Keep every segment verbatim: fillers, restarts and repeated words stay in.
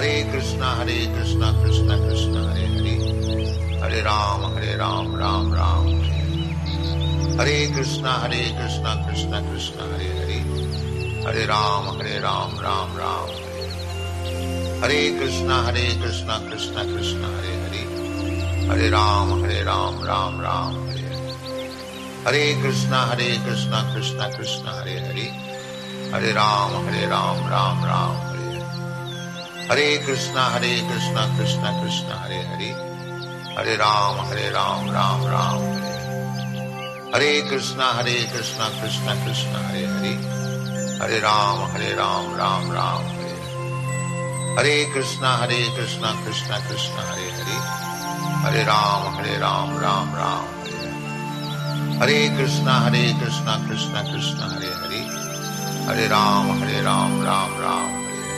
Hare Krishna Hare Krishna Krishna Krishna Hare Hare, Hare Ram Hare Ram Ram Ram Hare Hare, Hare Krishna Hare Krishna Krishna Krishna Hare Hare, Hare Ram Hare Ram Ram Ram Hare Hare, Hare Krishna Hare Krishna Krishna Krishna Hare Hare, Hare Ram Hare Ram Ram Ram Hare Hare, Hare Krishna Hare Krishna Krishna Krishna Hare Hare, Hare Ram Hare Ram Ram Ram Hare Hare, Hare Krishna Hare Krishna Krishna Krishna Hare Hare, Hare Ram Hare Ram Ram Ram Hare Hare, Hare Krishna Hare Krishna Krishna Krishna Hare Hare, Hare Ram Hare Ram Ram Ram Hare Hare, Hare Krishna Hare Krishna Krishna Krishna Hare Hare, Hare Ram Hare Ram Ram Ram Hare Hare, Hare Krishna Hare Krishna Krishna Krishna Hare Hare, Hare Ram Hare Ram Ram Ram Hare Hare,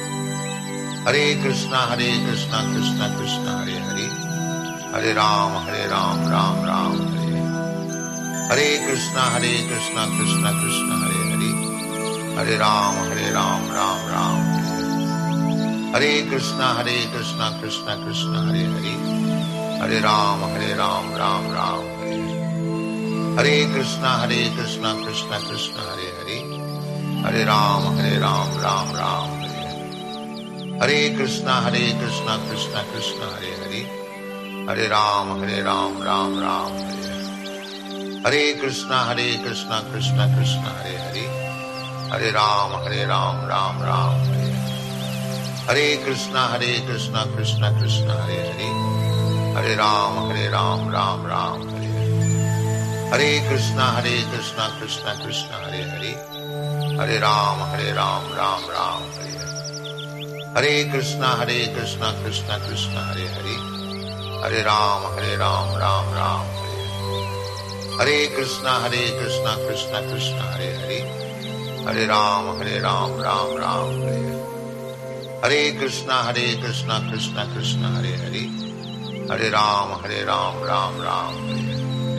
Hare Krishna Hare Krishna Krishna Krishna Hare Hare, Hare Ram Hare Ram Ram Ram Hare Hare, Hare Krishna Hare Krishna Krishna Krishna Hare Hare, Hare Ram Hare Ram Ram Ram Hare Hare, Hare Krishna Hare Krishna Krishna Krishna Hare Hare, Hare Ram Hare Ram Ram Ram Hare Hare, Hare Krishna Hare Krishna Krishna Krishna Hare Hare, Hare Ram Hare Ram Ram Ram Hare Hare, Hare Krishna Hare Krishna Krishna Krishna Hare Hare, Hare Ram Hare Ram Ram Ram Hare Hare, Hare Krishna Hare Krishna Krishna Krishna Hare Hare, Hare Ram Hare Ram Ram Ram Hare Hare, Hare Krishna Hare Krishna Krishna Krishna Hare Hare, Hare Ram Hare Ram Ram Ram Hare Hare, Hare Krishna Hare Krishna Krishna Krishna Hare Hare, Hare Ram Hare Ram Ram Ram Hare Hare, Hare Krishna Hare Krishna Krishna Krishna Hare Hare, Hare Ram Hare Ram Ram Ram Hare Hare, Hare Krishna Hare Krishna Krishna Krishna Hare Hare, Hare Ram Hare Ram Ram Ram Hare Hare, Hare Krishna Hare Krishna Krishna Krishna Hare Hare, Hare Ram Hare Ram Ram Ram Hare Hare,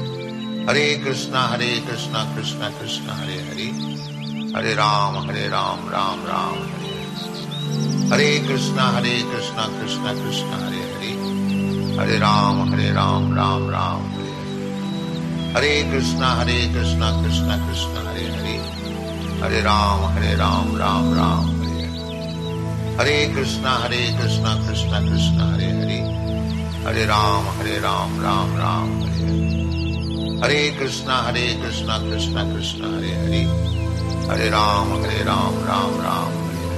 Hare Krishna Hare Krishna Krishna Krishna Hare Hare, Hare Ram Hare Ram Ram Ram Hare Hare, Hare Krishna Hare Krishna Krishna Krishna Hare Hare, Hare Ram Hare Ram Ram Ram Hare Hare, Hare Krishna Hare Krishna Krishna Krishna Hare Hare, Hare Ram Hare Ram Ram Ram Hare Hare, Hare Krishna Hare Krishna Krishna Krishna Hare Hare, Hare Ram Hare Ram Ram Ram Hare Hare, Hare Krishna Hare Krishna Krishna Krishna Hare Hare, Hare Ram Hare Ram Ram Ram Hare Hare,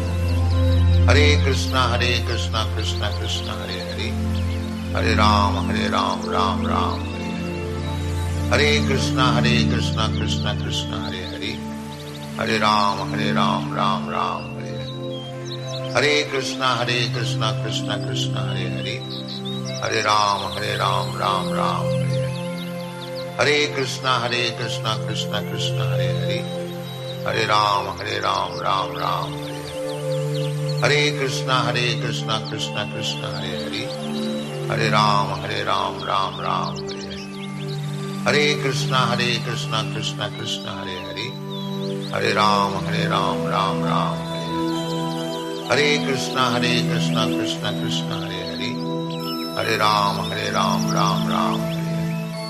Hare Krishna Hare Krishna Krishna Krishna Hare Hare, Hare Ram Hare Ram Ram Ram Hare Hare, Hare Krishna Hare Krishna Krishna Krishna Hare Hare, Hare Ram Hare Ram Ram Ram Hare Hare, Hare Krishna Hare Krishna Krishna Krishna Hare Hare, Hare Ram Hare Ram Ram Ram Hare Hare, Hare Krishna Hare Krishna Krishna Krishna Hare Hare, Hare Ram Hare Ram Ram Ram Hare Hare, Hare Krishna Hare Krishna Krishna Krishna Hare Hare, Hare Ram Hare Ram Ram Ram Hare Hare, Hare Krishna Hare Krishna Krishna Krishna Hare Hare, Hare Ram Hare Ram Ram Ram Hare Hare, Hare Krishna Hare Krishna Krishna Krishna Hare Hare, Hare Ram Hare Ram Ram Ram Hare Hare,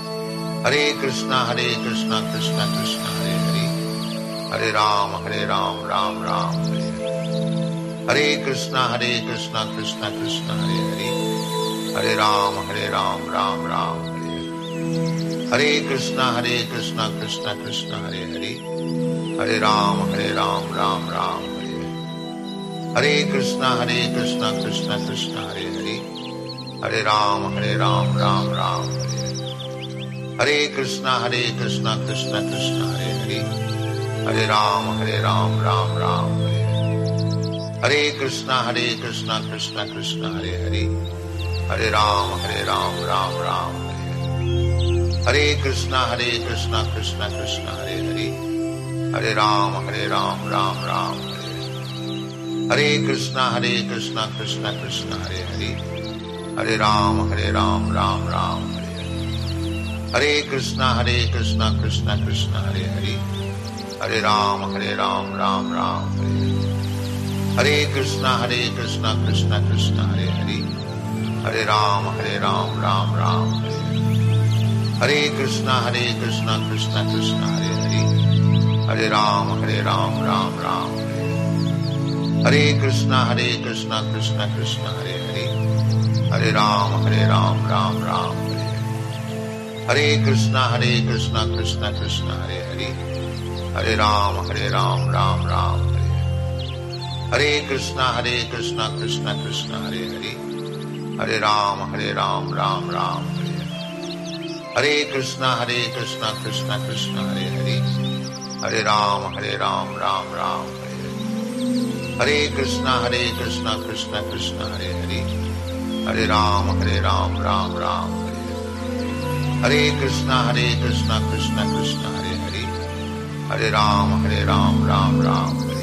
Hare Krishna Hare Krishna Krishna Krishna Hare Hare, Hare Ram Hare Ram Ram Ram Hare Hare, Hare Krishna Hare Krishna Krishna Krishna Hare Hare, Hare Ram Hare Ram Ram Ram Hare Hare, Hare Krishna Hare Krishna Krishna Krishna Hare Hare, Hare Ram Hare Ram Ram Ram Hare Hare, Hare Krishna Hare Krishna Krishna Krishna Hare Hare, Hare Ram Hare Ram Ram Ram Hare Hare, Hare Krishna Hare Krishna Krishna Krishna Hare Hare, Hare Ram Hare Ram Ram Ram Hare Hare, Hare Krishna Hare Krishna Krishna Krishna Hare Hare, Hare Ram Hare Ram Ram Ram Hare Hare, Hare Krishna Hare Krishna Krishna Krishna Hare Hare, Hare Ram Hare Ram Ram Ram Hare Hare, Hare Krishna Hare Krishna Krishna Krishna Hare Hare, Hare Ram Hare Ram Ram Ram Hare Hare, Hare Krishna Hare Krishna Krishna Krishna Hare Hare, Hare Ram Hare Ram Ram Ram Hare Hare, Hare Krishna Hare Krishna Krishna Krishna Hare Hare, Hare Ram Hare Ram Ram Ram Hare Hare, Hare Krishna Hare Krishna Krishna Krishna Hare Hare, Hare Ram Hare Ram Ram Ram Hare Hare, Hare Krishna Hare Krishna Krishna Krishna Hare Hare, Hare Ram Hare Ram Ram Ram Hare Hare, Hare Krishna Hare Krishna Krishna Krishna Hare Hare, Hare Ram Hare Ram Ram Ram Hare Hare, Hare Krishna Hare Krishna Krishna Krishna Hare Hare, Hare Ram Hare Ram Ram Ram Hare Hare, Hare Krishna Hare Krishna Krishna Krishna Hare Hare, Hare Ram Hare Ram Ram Ram Hare Hare, Hare Krishna Hare Krishna Krishna Krishna Hare Hare, Hare Ram Hare Ram Ram Ram Hare Hare, Hare Krishna Hare Krishna Krishna Krishna Hare Hare, Hare Ram Hare Ram Ram Ram Hare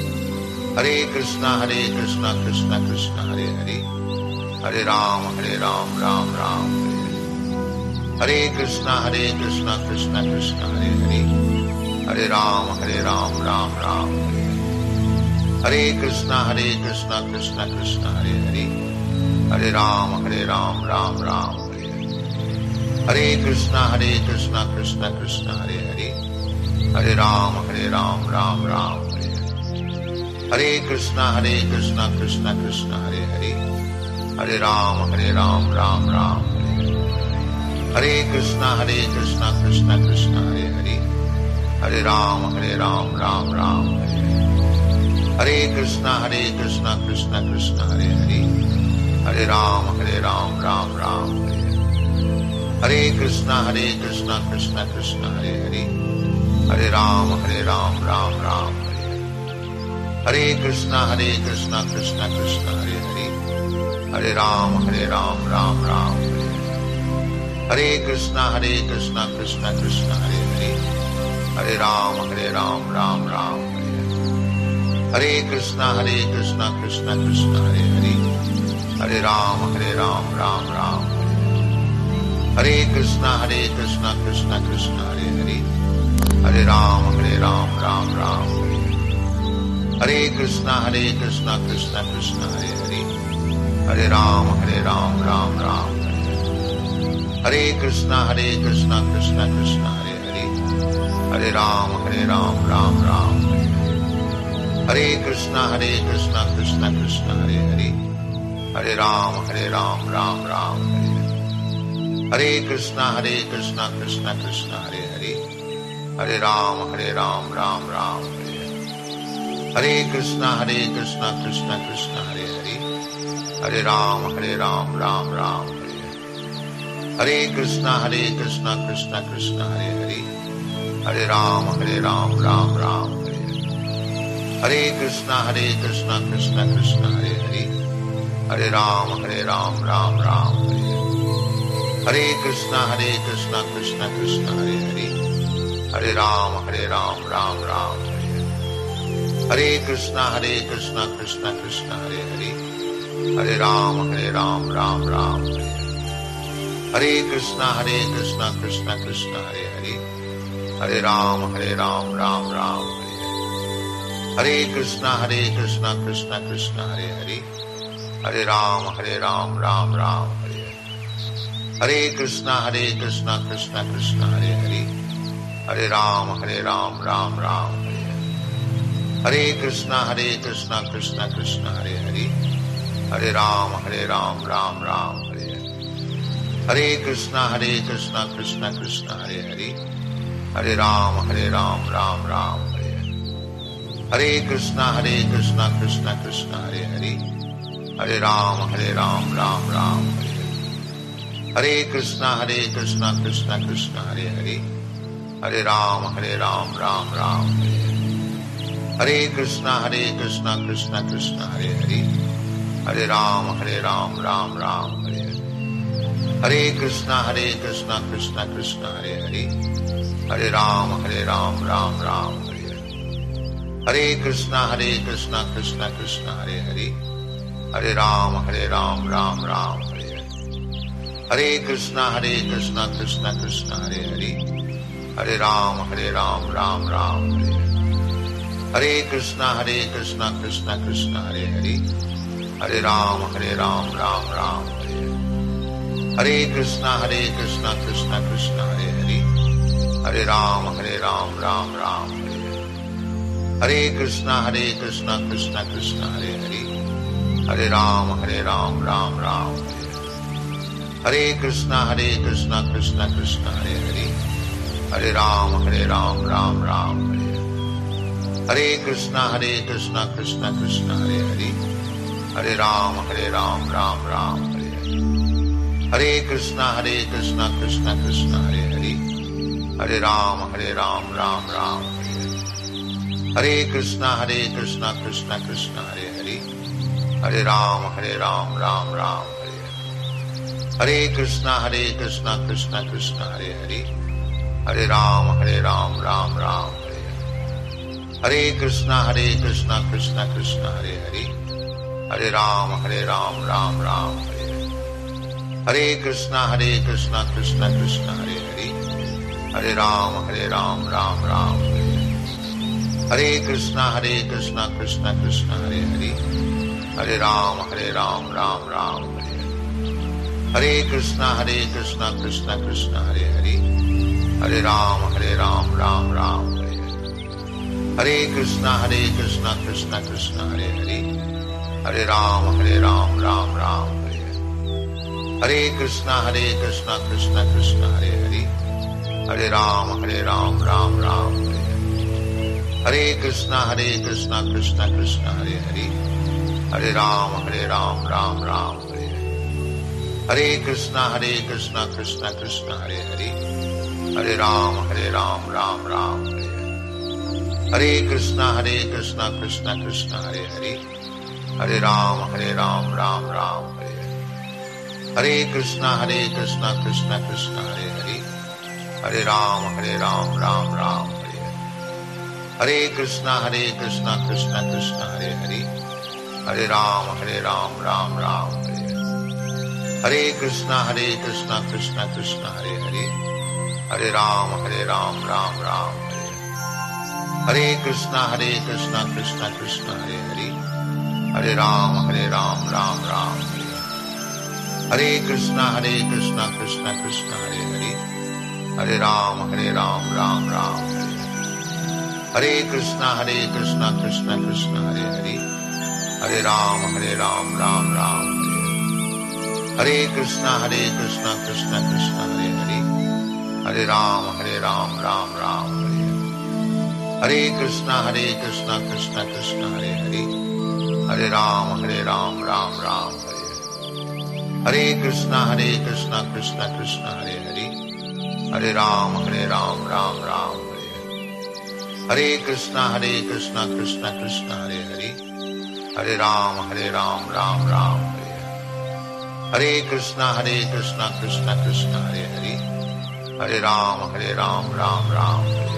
Hare, Hare Krishna Hare Krishna Krishna Krishna Hare Hare, Hare Ram Hare Ram Ram Ram Hare Hare, Hare Krishna Hare Krishna Krishna Krishna Hare Hare, Hare Ram Hare Ram Ram Ram Hare Hare, Hare Krishna Hare Krishna Krishna Krishna Hare Hare, Hare Ram Hare Ram Ram Ram Hare Hare, Hare Krishna Hare Krishna Krishna Krishna Hare Hare, Hare Ram Hare Ram Ram Ram Hare Hare, Hare Krishna Hare Krishna Krishna Krishna Hare Hare, Hare Ram Hare Ram Ram Ram Hare Hare, Hare Krishna Hare Krishna Krishna Krishna Hare Hare, Hare Ram Hare Ram Ram Ram Hare Hare, Hare Krishna Hare Krishna Krishna Krishna Hare Hare, Hare Ram Hare Ram Ram Ram Hare Hare, Hare Krishna Hare Krishna Krishna Krishna Hare Hare, Hare Ram Hare Ram Ram Ram Hare Hare, Hare Krishna Hare Krishna Krishna Krishna Hare Hare, Hare Ram Hare Ram Ram Ram Hare Hare, Hare Krishna Hare Krishna Krishna Krishna Hare Hare, Hare Ram Hare Ram Ram Ram Hare Hare, Hare Krishna Hare Krishna Krishna Krishna Hare Hare, Hare Ram Hare Ram Ram Ram Hare Hare, Hare Krishna Hare Krishna Krishna Krishna Hare Hare, Hare Ram Hare Ram Ram Ram Hare Hare, Hare Krishna Hare Krishna Krishna Krishna Hare Hare, Hare Ram Hare Ram Ram Ram Hare Hare, Hare Krishna Hare Krishna Krishna Krishna Hare Hare, Hare Ram Hare Ram Ram Ram Hare Hare, Hare Krishna Hare Krishna Krishna Krishna Hare Hare, Hare Ram Hare Ram Ram Ram Hare Hare, Hare Krishna Hare Krishna Krishna Krishna Hare Hare, Hare Ram Hare Ram Ram Ram Hare Hare, Hare Krishna Hare Krishna Krishna Krishna Hare Hare, Hare Ram Hare Ram Ram Ram Hare Hare, Hare Krishna Hare Krishna Krishna Krishna Hare Hare, Hare Ram Hare Ram Ram Ram Hare Hare, Hare Krishna Hare Krishna Krishna Krishna Hare Hare, Hare Ram Hare Ram Ram Ram Hare Hare, Hare Krishna Hare Krishna Krishna Krishna Hare Hare, Hare Ram Hare Ram Ram Ram Hare Hare, Hare Krishna Hare Krishna Krishna Krishna Hare Hare, Hare Ram Hare Ram Ram Ram Hare Hare, Hare Krishna Hare Krishna Krishna Krishna Hare Hare, Hare Ram Hare Ram Ram Ram Hare Hare, Hare Krishna Hare Krishna Krishna Krishna Hare Hare, Hare Ram Hare Ram Ram Ram Hare Hare, Hare Krishna Hare Krishna Krishna Krishna Hare Hare, Hare Ram Hare Ram Ram Ram Hare Hare, Hare Krishna Hare Krishna Krishna Krishna Hare Hare, Hare Ram Hare Ram Ram Ram Hare Hare, Hare Krishna Hare Krishna Krishna Krishna Hare Hare, Hare Ram Hare Ram Ram Ram Hare Hare, Hare Krishna Hare Krishna Krishna Krishna Hare Hare, Hare Ram Hare Ram Ram Ram Hare Hare, Hare Krishna Hare Krishna Krishna Krishna Hare Hare, Hare Ram Hare Ram Ram Ram Hare Hare, Hare Krishna Hare Krishna Krishna Krishna Hare Hare, Hare Ram Hare Ram Ram Ram Hare Hare, Hare Krishna Hare Krishna Krishna Krishna Hare Hare, Hare Ram Hare Ram Ram Ram Hare Hare, Hare Krishna Hare Krishna Krishna Krishna Hare Hare, Hare Ram Hare Ram Ram Ram Hare Hare, Hare Krishna Hare Krishna Krishna Krishna Hare Hare, Hare Ram Hare Ram Ram Ram Hare Hare, Hare Krishna Hare Krishna Krishna Krishna Hare Hare, Hare Ram Hare Ram Ram Ram Hare Hare, Hare Krishna Hare Krishna Krishna Krishna Hare Hare, Hare Ram Hare Ram Ram Ram Hare Hare, Hare Krishna Hare Krishna Krishna Krishna Hare Hare, Hare Ram Hare Ram Ram Ram Hare Hare, Hare Krishna Hare Krishna Krishna Krishna Hare Hare, Hare Ram Hare Ram Ram Ram Hare Hare, Hare Krishna Hare Krishna Krishna Krishna Hare Hare, Hare Ram Hare Ram Ram Ram Hare Hare, Hare Krishna Hare Krishna Krishna Krishna Hare Hare, Hare Ram Hare Ram Ram Ram Hare Hare, Hare Krishna Hare Krishna Krishna Krishna Hare Hare, Hare Ram Hare Ram Ram Ram Hare Hare, Hare Krishna Hare Krishna Krishna Krishna Hare Hare, Hare Ram Hare Ram Ram Ram Hare Hare, Hare Krishna Hare Krishna Krishna Krishna Hare Hare, Hare Ram Hare Ram Ram Ram Hare Hare, Hare Krishna Hare Krishna Krishna Krishna Hare Hare, Hare Ram Hare Ram Ram Ram Hare Hare, Hare Krishna Hare Krishna Krishna Krishna Hare Hare, Hare Ram Hare Ram Ram Ram Hare Hare, Hare Krishna Hare Krishna Krishna Krishna Hare Hare, Hare Ram Hare Ram Ram Ram Hare Hare, Hare Krishna Hare Krishna Krishna Krishna Hare Hare, Hare Ram Hare Ram Ram Ram Hare Hare, Hare Krishna Hare Krishna Krishna Krishna Hare Hare, Hare Ram Hare Ram Ram Ram Hare Hare, Hare Krishna Hare Krishna Krishna Krishna Hare Hare, Hare Ram Hare Ram Ram Ram Hare Hare, Hare Krishna Hare Krishna Krishna Krishna Hare Hare, Hare Ram Hare Ram Ram Ram Hare Hare, Hare Krishna Hare Krishna Krishna Krishna Hare Hare, Hare Ram Hare Ram Ram Ram Hare Hare, Hare Krishna Hare Krishna Krishna Krishna Hare Hare, Hare Ram Hare Ram Ram Ram Hare Hare, Hare Krishna Hare Krishna Krishna Krishna Hare Hare, Hare Ram Hare Ram Ram Ram Hare Hare, Hare Krishna Hare Krishna Krishna Krishna Hare Hare, Hare Ram Hare Ram Ram Ram Hare Hare, Hare Krishna Hare Krishna Krishna Krishna Hare Hare, Hare Ram Hare Ram Ram Ram Hare Hare, Hare Krishna Hare Krishna Krishna Krishna Hare Hare, Hare Ram Hare Ram Ram Ram Hare Hare, Hare Krishna Hare Krishna Krishna Krishna Hare Hare, Hare Ram Hare Ram Ram Ram Hare Hare, Hare Krishna Hare Krishna Krishna Krishna Hare Hare, Hare Ram Hare Ram Ram Ram Hare Hare, Hare Krishna Hare Krishna Krishna Krishna Hare Hare, Hare Ram Hare Ram Ram Ram Hare Hare, Hare Krishna Hare Krishna Krishna Krishna Hare Hare, Hare Ram Hare Ram Ram Ram Hare Hare, Hare Krishna Hare Krishna Krishna Krishna Hare Hare, Hare Ram Hare Ram Ram Ram Hare Hare, Hare Krishna Hare Krishna Krishna Krishna Hare Hare, Hare Ram Hare Ram Ram Ram Hare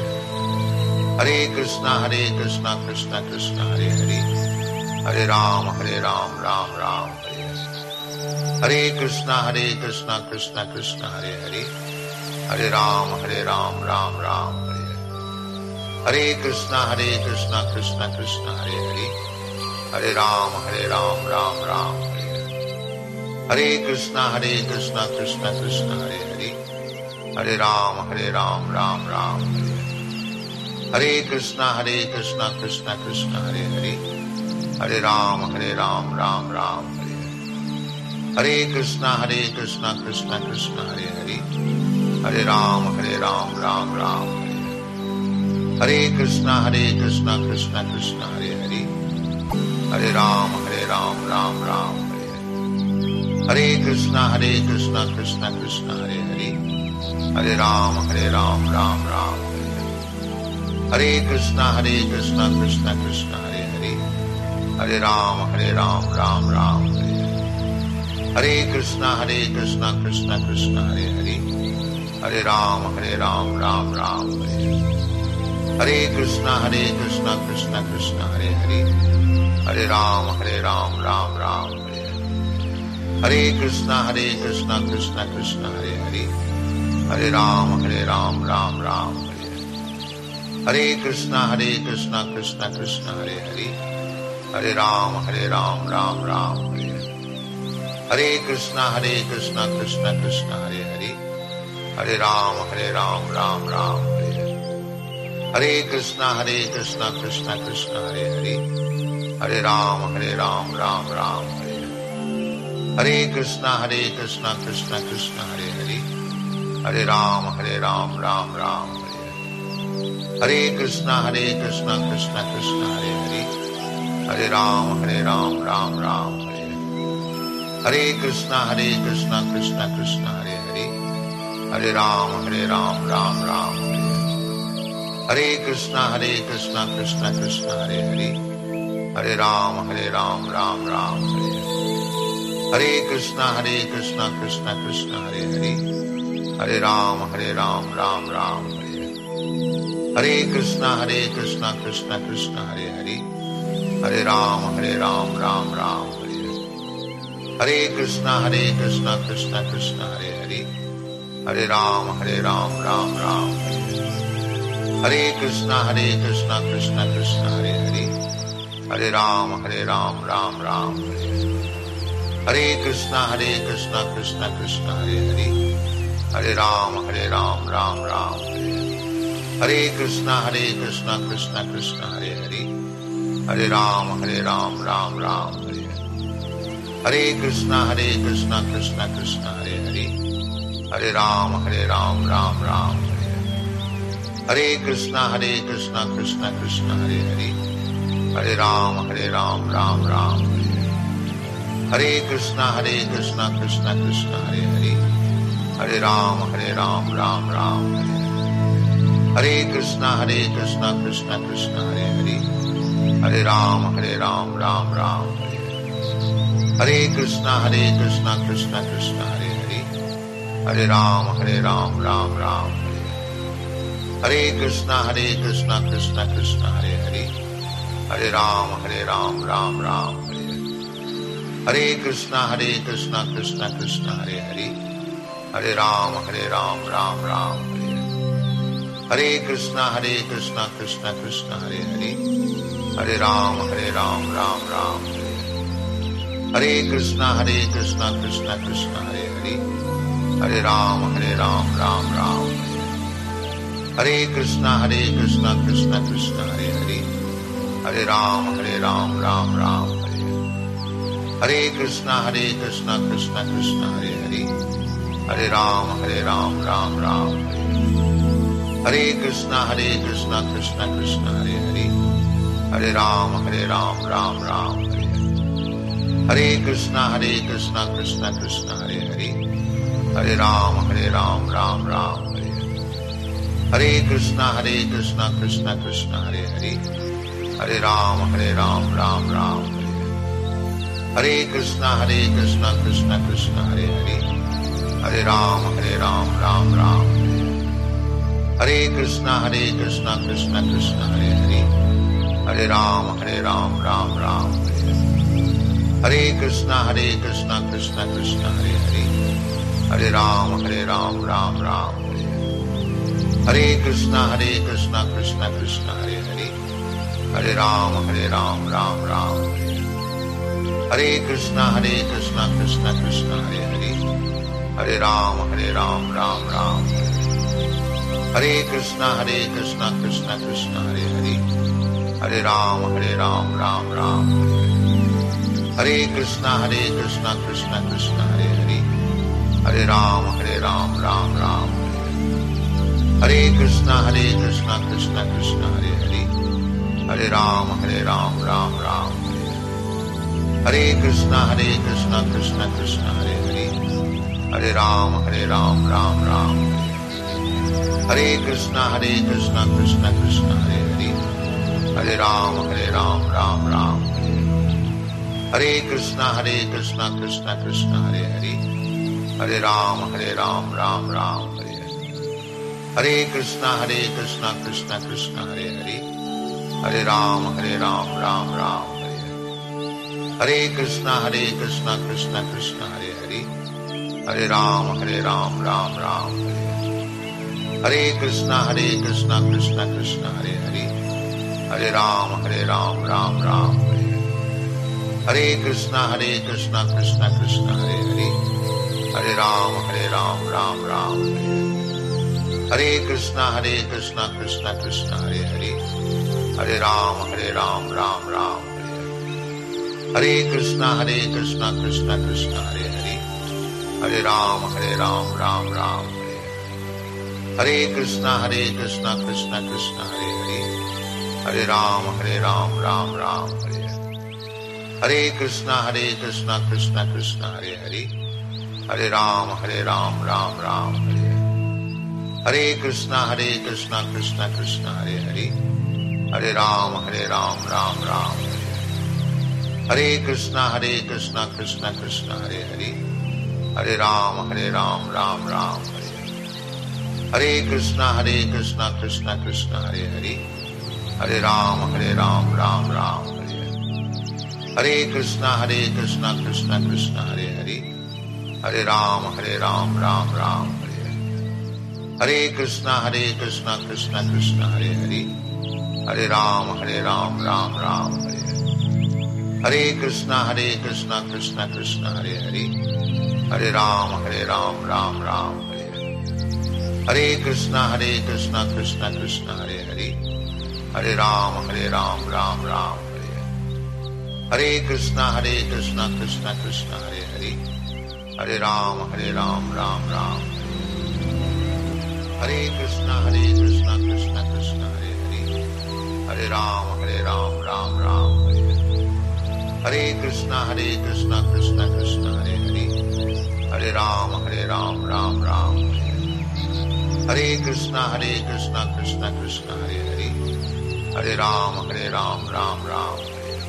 Hare, Hare Krishna Hare Krishna Krishna Krishna Hare Hare, Hare Ram Hare Ram Ram Ram Hare Hare, Hare Krishna Hare Krishna Krishna Krishna Hare Hare, Hare Ram Hare Ram Ram Ram Hare Hare, Hare Krishna Hare Krishna Krishna Krishna Hare Hare, Hare Ram Hare Ram Ram Ram Hare Hare, Hare Krishna Hare Krishna Krishna Krishna Hare Hare, Hare Ram Hare Ram Ram Ram Hare Hare, Hare Krishna Hare Krishna Krishna Krishna Hare Hare, Hare Ram Hare Ram Ram Ram Hare Hare, Hare Krishna Hare Krishna Krishna Krishna Hare Hare, Hare Ram Hare Ram Ram Ram Hare Hare, Hare Krishna Hare Krishna Krishna Krishna Hare Hare, Hare Ram Hare Ram Ram Ram Hare Hare, Hare Krishna Hare Krishna Krishna Krishna Hare Hare, Hare Ram Hare Ram Ram Ram Hare Hare, Hare Krishna Hare Krishna Krishna Krishna Hare Hare, Hare Ram Hare Ram Ram Ram Hare Hare, Hare Krishna Hare Krishna Krishna Krishna Hare Hare, Hare Ram Hare Ram Ram Ram Hare Hare, Hare Krishna Hare Krishna Krishna Krishna Hare Hare, Hare Ram Hare Ram Ram Ram Hare Hare, Hare Krishna Hare Krishna Krishna Krishna Hare Hare, Hare Ram Hare Ram Ram Ram Hare Hare, Hare Krishna Hare Krishna Krishna Krishna Hare Hare, Hare Ram Hare Ram Ram Ram Hare Hare, Hare Krishna Hare Krishna Krishna Krishna Hare Hare, Hare Ram Hare Ram Ram Ram Hare Hare, Hare Krishna Hare Krishna Krishna Krishna Hare Hare, Hare Ram Hare Ram Ram Ram Hare Hare, Hare Krishna Hare Krishna Krishna Krishna Hare Hare, Hare Ram Hare Ram Ram Ram Hare Hare, Hare Krishna Hare Krishna Krishna Krishna Hare Hare, Hare Ram Hare Ram Ram Ram Hare Hare, Hare Krishna Hare Krishna Krishna Krishna Hare Hare, Hare Ram Hare Ram Ram Ram Hare Hare, Hare Krishna Hare Krishna Krishna Krishna Hare Hare, Hare Ram Hare Ram Ram Ram Hare Hare, Hare Krishna Hare Krishna Krishna Krishna Hare Hare, Hare Ram Hare Ram Ram Ram Hare Hare, Hare Krishna Hare Krishna Krishna Krishna Hare Hare, Hare Ram Hare Ram Ram Ram Hare Hare, Hare Krishna Hare Krishna Krishna Krishna Hare Hare, Hare Ram Hare Ram Ram Ram Hare Hare, Hare Krishna Hare Krishna Krishna Krishna Hare Hare, Hare Ram Hare Ram Ram Ram Hare Hare, Hare Krishna Hare Krishna Krishna Krishna Hare Hare, Hare Ram Hare Ram Ram Ram Hare Hare, Hare Krishna Hare Krishna Krishna Krishna Hare Hare, Hare Ram Hare Ram Ram Ram Hare Hare, Hare Krishna Hare Krishna Krishna Krishna Hare Hare, Hare Ram Hare Ram Ram Ram Hare Hare, Hare Krishna Hare Krishna Krishna Krishna Hare Hare, Hare Ram Hare Ram Ram Ram Hare Hare, Hare Krishna Hare Krishna Krishna Krishna Hare Hare, Hare Ram Hare Ram Ram Ram Hare Hare, Hare Krishna Hare Krishna Krishna Krishna Hare Hare, Hare Ram Hare Ram Ram Ram Hare Hare, Hare Krishna Hare Krishna Krishna Krishna Hare Hare, Hare Ram Hare Ram Ram Ram Hare Hare, Hare Krishna Hare Krishna Krishna Krishna Hare Hare, Hare Ram Hare Ram Ram Ram Hare Hare, Hare Krishna Hare Krishna Krishna Krishna Hare Hare, Hare Ram Hare Ram Ram Ram Hare Hare, Hare Krishna Hare Krishna Krishna Krishna Hare Hare, Hare Ram Hare Ram Ram Ram Hare Hare, Hare Krishna Hare Krishna Krishna Krishna Hare Hare, Hare Ram Hare Ram Ram Ram Hare Hare, Hare Krishna Hare Krishna Krishna Krishna Hare Hare, Hare Ram Hare Ram Ram Ram Hare Hare, Hare Krishna Hare Krishna Krishna Krishna Hare Hare, Hare Ram Hare Ram Ram Ram Hare Hare, Hare Krishna Hare Krishna Krishna Krishna Hare Hare, Hare Ram Hare Ram Ram Ram Hare Hare, Hare Krishna Hare Krishna Krishna Krishna Hare Hare, Hare Ram Hare Ram Ram Ram Hare Hare, Hare Krishna Hare Krishna Krishna Krishna Hare Hare, Hare Ram Hare Ram Ram Ram Hare Hare, Hare Krishna Hare Krishna Krishna Krishna Hare Hare, Hare Ram Hare Ram Ram Ram Hare Hare, Hare Krishna Hare Krishna Krishna Krishna Hare Hare, Hare Ram Hare Ram Ram Ram Hare Hare, Hare Krishna Hare Krishna Krishna Krishna Hare Hare, Hare Ram Hare Ram Ram Ram Hare Hare, Hare Krishna Hare Krishna Krishna Krishna Hare Hare, Hare Ram Hare Ram Ram Ram Hare Hare, Hare Krishna Hare Krishna Krishna Krishna Hare Hare, Hare Ram Hare Ram Ram Ram Hare Hare, Hare Krishna Hare Krishna Krishna Krishna Hare Hare, Hare Ram Hare Ram Ram Ram Hare Hare, Hare Krishna Hare Krishna Krishna Krishna Hare Hare, Hare Ram Hare Ram Ram Ram Hare Hare, Hare Krishna Hare Krishna Krishna Krishna Hare Hare, Hare Ram Hare Ram Ram Ram Hare Hare, Hare Krishna Hare Krishna Krishna Krishna Hare Hare, Hare Ram Hare Ram Ram Ram Hare Hare, Hare Krishna Hare Krishna Krishna Krishna Hare Hare, Hare Ram Hare Ram Ram Ram Hare Hare, Hare Krishna Hare Krishna Krishna Krishna Hare Hare, Hare Ram Hare Ram Ram Ram Hare Hare, Hare Krishna Hare Krishna Krishna Krishna Hare Hare, Hare Ram Hare Ram Ram Ram Hare Hare, Hare Krishna Hare Krishna Krishna Krishna Hare Hare, Hare Ram Hare Ram Ram Ram Hare Hare, Hare Krishna Hare Krishna Krishna Krishna Hare Hare, Hare Ram Hare Ram Ram Ram Hare Hare, Hare Krishna Hare Krishna Krishna Krishna Hare Hare, Hare Ram Hare Ram Ram Ram Hare Hare, Hare Krishna Hare Krishna Krishna Krishna Hare Hare, Hare Ram Hare Ram Ram Ram Hare Hare, Hare Krishna Hare Krishna Krishna Krishna Hare Hare, Hare Ram Hare Ram Ram Ram Hare Hare, Hare Krishna Hare Krishna Krishna Krishna Hare Hare, Hare Ram Hare Ram Ram Ram Hare Hare, Hare Krishna Hare Krishna Krishna Krishna Hare Hare, Hare Ram Hare Ram Ram Ram Hare Hare, Hare Krishna Hare Krishna Krishna Krishna Hare Hare, Hare Ram Hare Ram Ram Ram Hare Hare, Hare Krishna Hare Krishna Krishna Krishna Hare Hare, Hare Ram Hare Ram Ram Ram Hare Hare, Hare Krishna Hare Krishna Krishna Krishna Hare Hare, Hare Ram Hare Ram Ram Ram Hare Hare, Hare Krishna Hare Krishna Krishna Krishna Hare Hare, Hare Ram Hare Ram Ram Ram Hare Hare, Hare Krishna Hare Krishna Krishna Krishna Hare Hare, Hare Ram Hare Ram Ram Ram Hare Hare, Hare Krishna Hare Krishna Krishna Krishna Hare Hare, Hare Ram Hare Ram Ram Ram Hare Hare, Hare Krishna Hare Krishna Krishna Krishna Hare Hare, Hare Ram Hare Ram Ram Ram Hare Hare, Hare Krishna Hare Krishna Krishna Krishna Hare Hare, Hare Ram Hare Ram Ram Ram Hare Hare, Hare Krishna Hare Krishna Krishna Krishna Hare Hare, Hare Ram Hare Ram Ram Ram Hare Hare, Hare Krishna Hare Krishna Krishna Krishna Hare Hare, Hare Ram Hare Ram Ram Ram Hare Hare, Hare Krishna Hare Krishna Krishna Krishna Hare Hare, Hare Ram Hare Ram Ram Ram Hare Hare,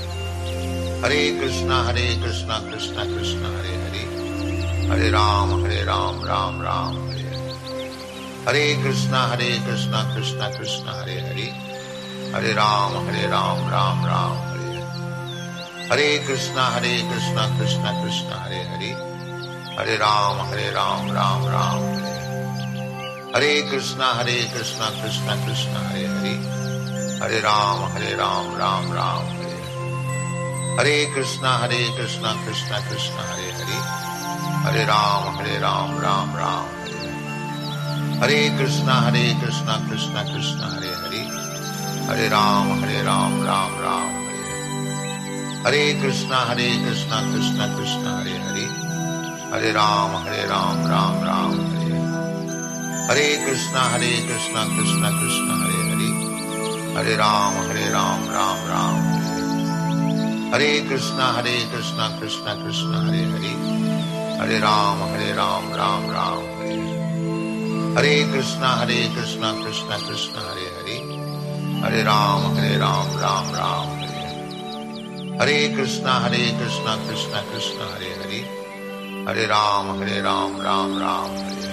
Hare Krishna Hare Krishna Krishna Krishna Hare Hare, Hare Ram Hare Ram Ram Ram Hare Hare, Hare Krishna Hare Krishna Krishna Krishna Hare Hare, Hare Ram Hare Ram Ram Ram Hare Hare, Hare Krishna Hare Krishna Krishna Krishna Hare Hare, Hare Ram Hare Ram Ram Ram Hare Hare, Hare Krishna Hare Krishna Krishna Krishna Hare Hare, Hare Ram Hare Ram Ram Ram Hare Hare, Hare Krishna Hare Krishna Krishna Krishna Hare Hare, Hare Ram Hare Ram Ram Ram Hare Hare, Hare Krishna Hare Krishna Krishna Krishna Hare Hare, Hare Ram Hare Ram Ram Ram Hare Hare, Hare Krishna Hare Krishna Krishna Krishna Hare Hare, Hare Ram Hare Ram Ram Ram Hare Hare, Hare Krishna Hare Krishna Krishna Krishna Hare Hare, Hare Ram Hare Ram Ram Ram Hare Hare, Hare Krishna Hare Krishna Krishna Krishna Hare Hare, Hare Ram Hare Ram Ram Ram Hare Hare, Hare Krishna Hare Krishna Krishna Krishna Hare Hare, Hare Ram Hare Ram Ram Ram Hare Hare, Hare Krishna Hare Krishna Krishna Krishna Hare Hare, Hare Ram Hare Ram Ram Ram Hare Hare,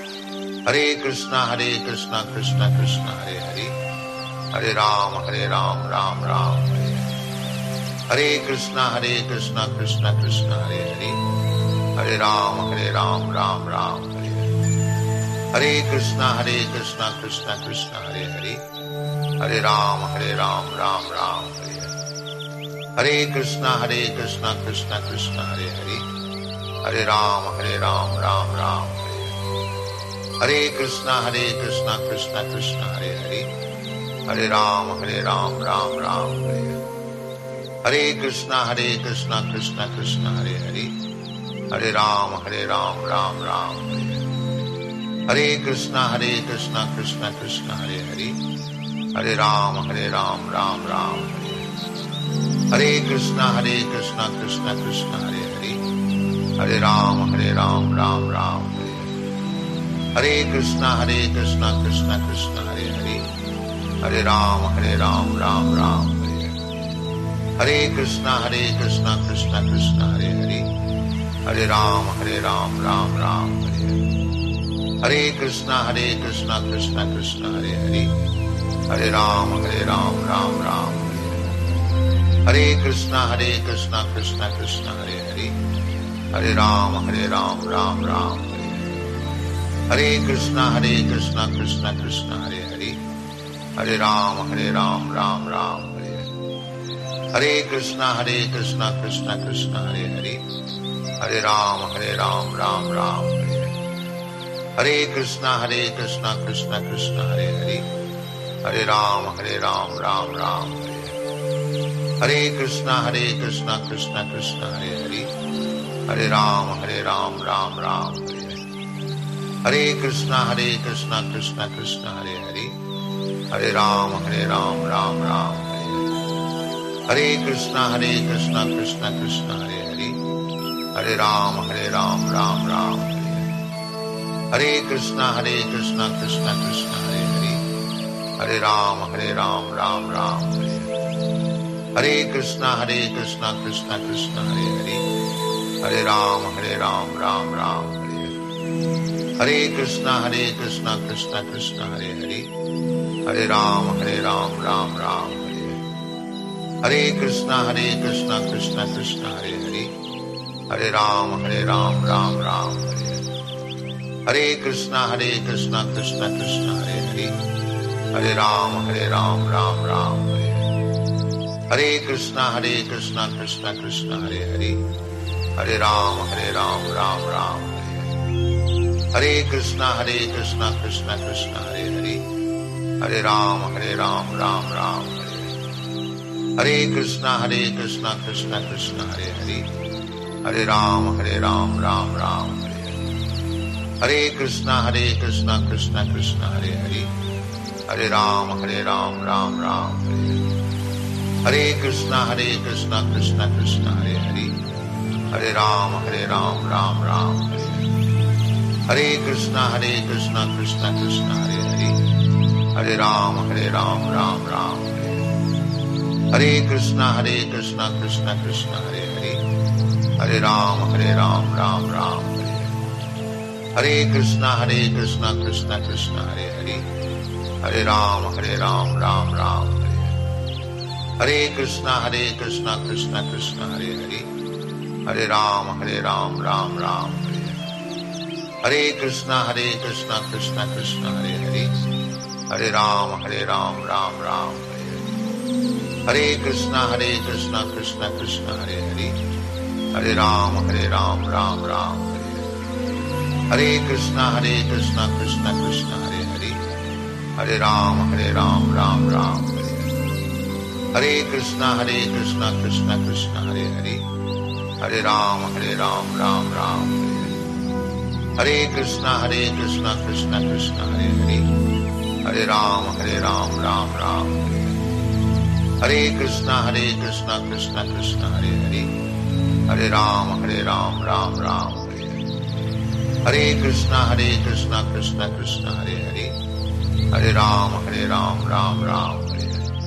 Hare Krishna Hare Krishna Krishna Krishna Hare Hare, Hare Ram Hare Ram Ram Ram Hare Hare, Hare Krishna Hare Krishna Krishna Krishna Hare Hare, Hare Ram Hare Ram Ram Ram Hare Hare, Hare Krishna Hare Krishna Krishna Krishna Hare Hare, Hare Ram Hare Ram Ram Ram Hare Hare, Hare Krishna Hare Krishna Krishna Krishna Hare Hare, Hare Ram Hare Ram Ram Ram Hare Hare, Hare Krishna Hare Krishna Krishna Krishna Hare Hare, Hare Ram Hare Ram Ram Ram Hare Hare, Hare Krishna Hare Krishna Krishna Krishna Hare Hare, Hare Ram Hare Ram Ram Ram Hare Hare, Hare Krishna Hare Krishna Krishna Krishna Hare Hare, Hare Ram Hare Ram Ram Ram Hare Hare, Hare Krishna Hare Krishna Krishna Krishna Hare Hare, Hare Ram Hare Ram Ram Ram Hare Hare, Hare Krishna Hare Krishna Krishna Krishna Hare Hare, Hare Ram Hare Ram Ram Ram Hare Hare, Hare Krishna Hare Krishna Krishna Krishna Hare Hare, Hare Ram Hare Ram Ram Ram Hare Hare, Hare Krishna Hare Krishna Krishna Krishna Hare Hare, Hare Ram Hare Ram Ram Ram Hare Hare, Hare Krishna Hare Krishna Krishna Krishna Hare Hare, Hare Ram Hare Ram Ram Ram Hare Hare, Hare Krishna Hare Krishna Krishna Krishna Hare Hare, Hare Ram Hare Ram Ram Ram Hare Hare, Hare Krishna Hare Krishna Krishna Krishna Hare Hare, Hare Ram Hare Ram Ram Ram Hare Hare, Hare Krishna Hare Krishna Krishna Krishna Hare Hare, Hare Ram Hare Ram Ram Ram Hare Hare, Hare Krishna Hare Krishna Krishna Krishna Hare Hare, Hare Ram Hare Ram Ram Ram Hare Hare, Hare Krishna Hare Krishna Krishna Krishna Hare Hare, Hare Ram Hare Ram Ram Ram Hare Hare, Hare Krishna Hare Krishna Krishna Krishna Hare Hare, Hare Ram Hare Ram Ram Ram Hare Hare, Hare Krishna Hare Krishna Krishna Krishna Hare Hare, Hare Ram Hare Ram Ram Ram Hare Hare, Hare Krishna Hare Krishna Krishna Krishna Hare Hare, Hare Ram Hare Ram Ram Ram Hare Hare, Hare Krishna Hare Krishna Krishna Krishna Hare Hare, Hare Ram Hare Ram Ram Ram Hare Hare, Hare Krishna Hare Krishna Krishna Krishna Hare Hare, Hare Ram Hare Ram Ram Ram Hare Hare, Hare Krishna Hare Krishna Krishna Krishna Hare Hare, Hare Ram Hare Ram Ram Ram Hare Hare, Hare Krishna Hare Krishna Krishna Krishna Hare Hare, Hare Ram Hare Ram Ram Ram Hare Hare, Hare Krishna Hare Krishna Krishna Krishna Hare Hare, Hare Ram Hare Ram Ram Ram Hare Hare, Hare Krishna Hare Krishna Krishna Krishna Hare Hare, Hare Ram Hare Ram Ram Ram Hare Hare, Hare Krishna Hare Krishna Krishna Krishna Hare Hare, Hare Ram Hare Ram Ram Ram Hare Hare, Hare Krishna Hare Krishna Krishna Krishna Hare Hare, Hare Ram Hare Ram Ram Ram Hare Hare, Hare Krishna Hare Krishna Krishna Krishna Hare Hare, Hare Ram Hare Ram Ram Ram Hare Hare, Hare Krishna Hare Krishna Krishna Krishna Hare Hare, Hare Ram Hare Ram Ram Ram Hare Hare, Hare Krishna Hare Krishna Krishna Krishna Hare Hare, Hare Ram Hare Ram Ram Ram Hare Hare, Hare Krishna Hare Krishna Krishna Krishna Hare Hare, Hare Ram Hare Ram Ram Ram Hare Hare, Hare Krishna Hare Krishna Krishna Krishna Hare Hare, Hare Ram Hare Ram Ram Ram Hare Hare, Hare Krishna Hare Krishna Krishna Krishna Hare Hare, Hare Ram Hare Ram Ram Ram Hare Hare, Hare Krishna Hare Krishna Krishna Krishna Hare Hare, Hare Ram Hare Ram Ram Ram Hare Hare, Hare Krishna Hare Krishna Krishna Krishna Hare Hare, Hare Ram Hare Ram Ram Ram Hare Hare, Hare Krishna Hare Krishna Krishna Krishna Hare Hare, Hare Ram Hare Ram Ram Ram Hare Hare, Hare Krishna Hare Krishna Krishna Krishna Hare Hare, Hare Ram Hare Ram Ram Ram Hare Hare, Hare Krishna Hare Krishna Krishna Krishna Hare Hare, Hare Ram Hare Ram Ram Ram Hare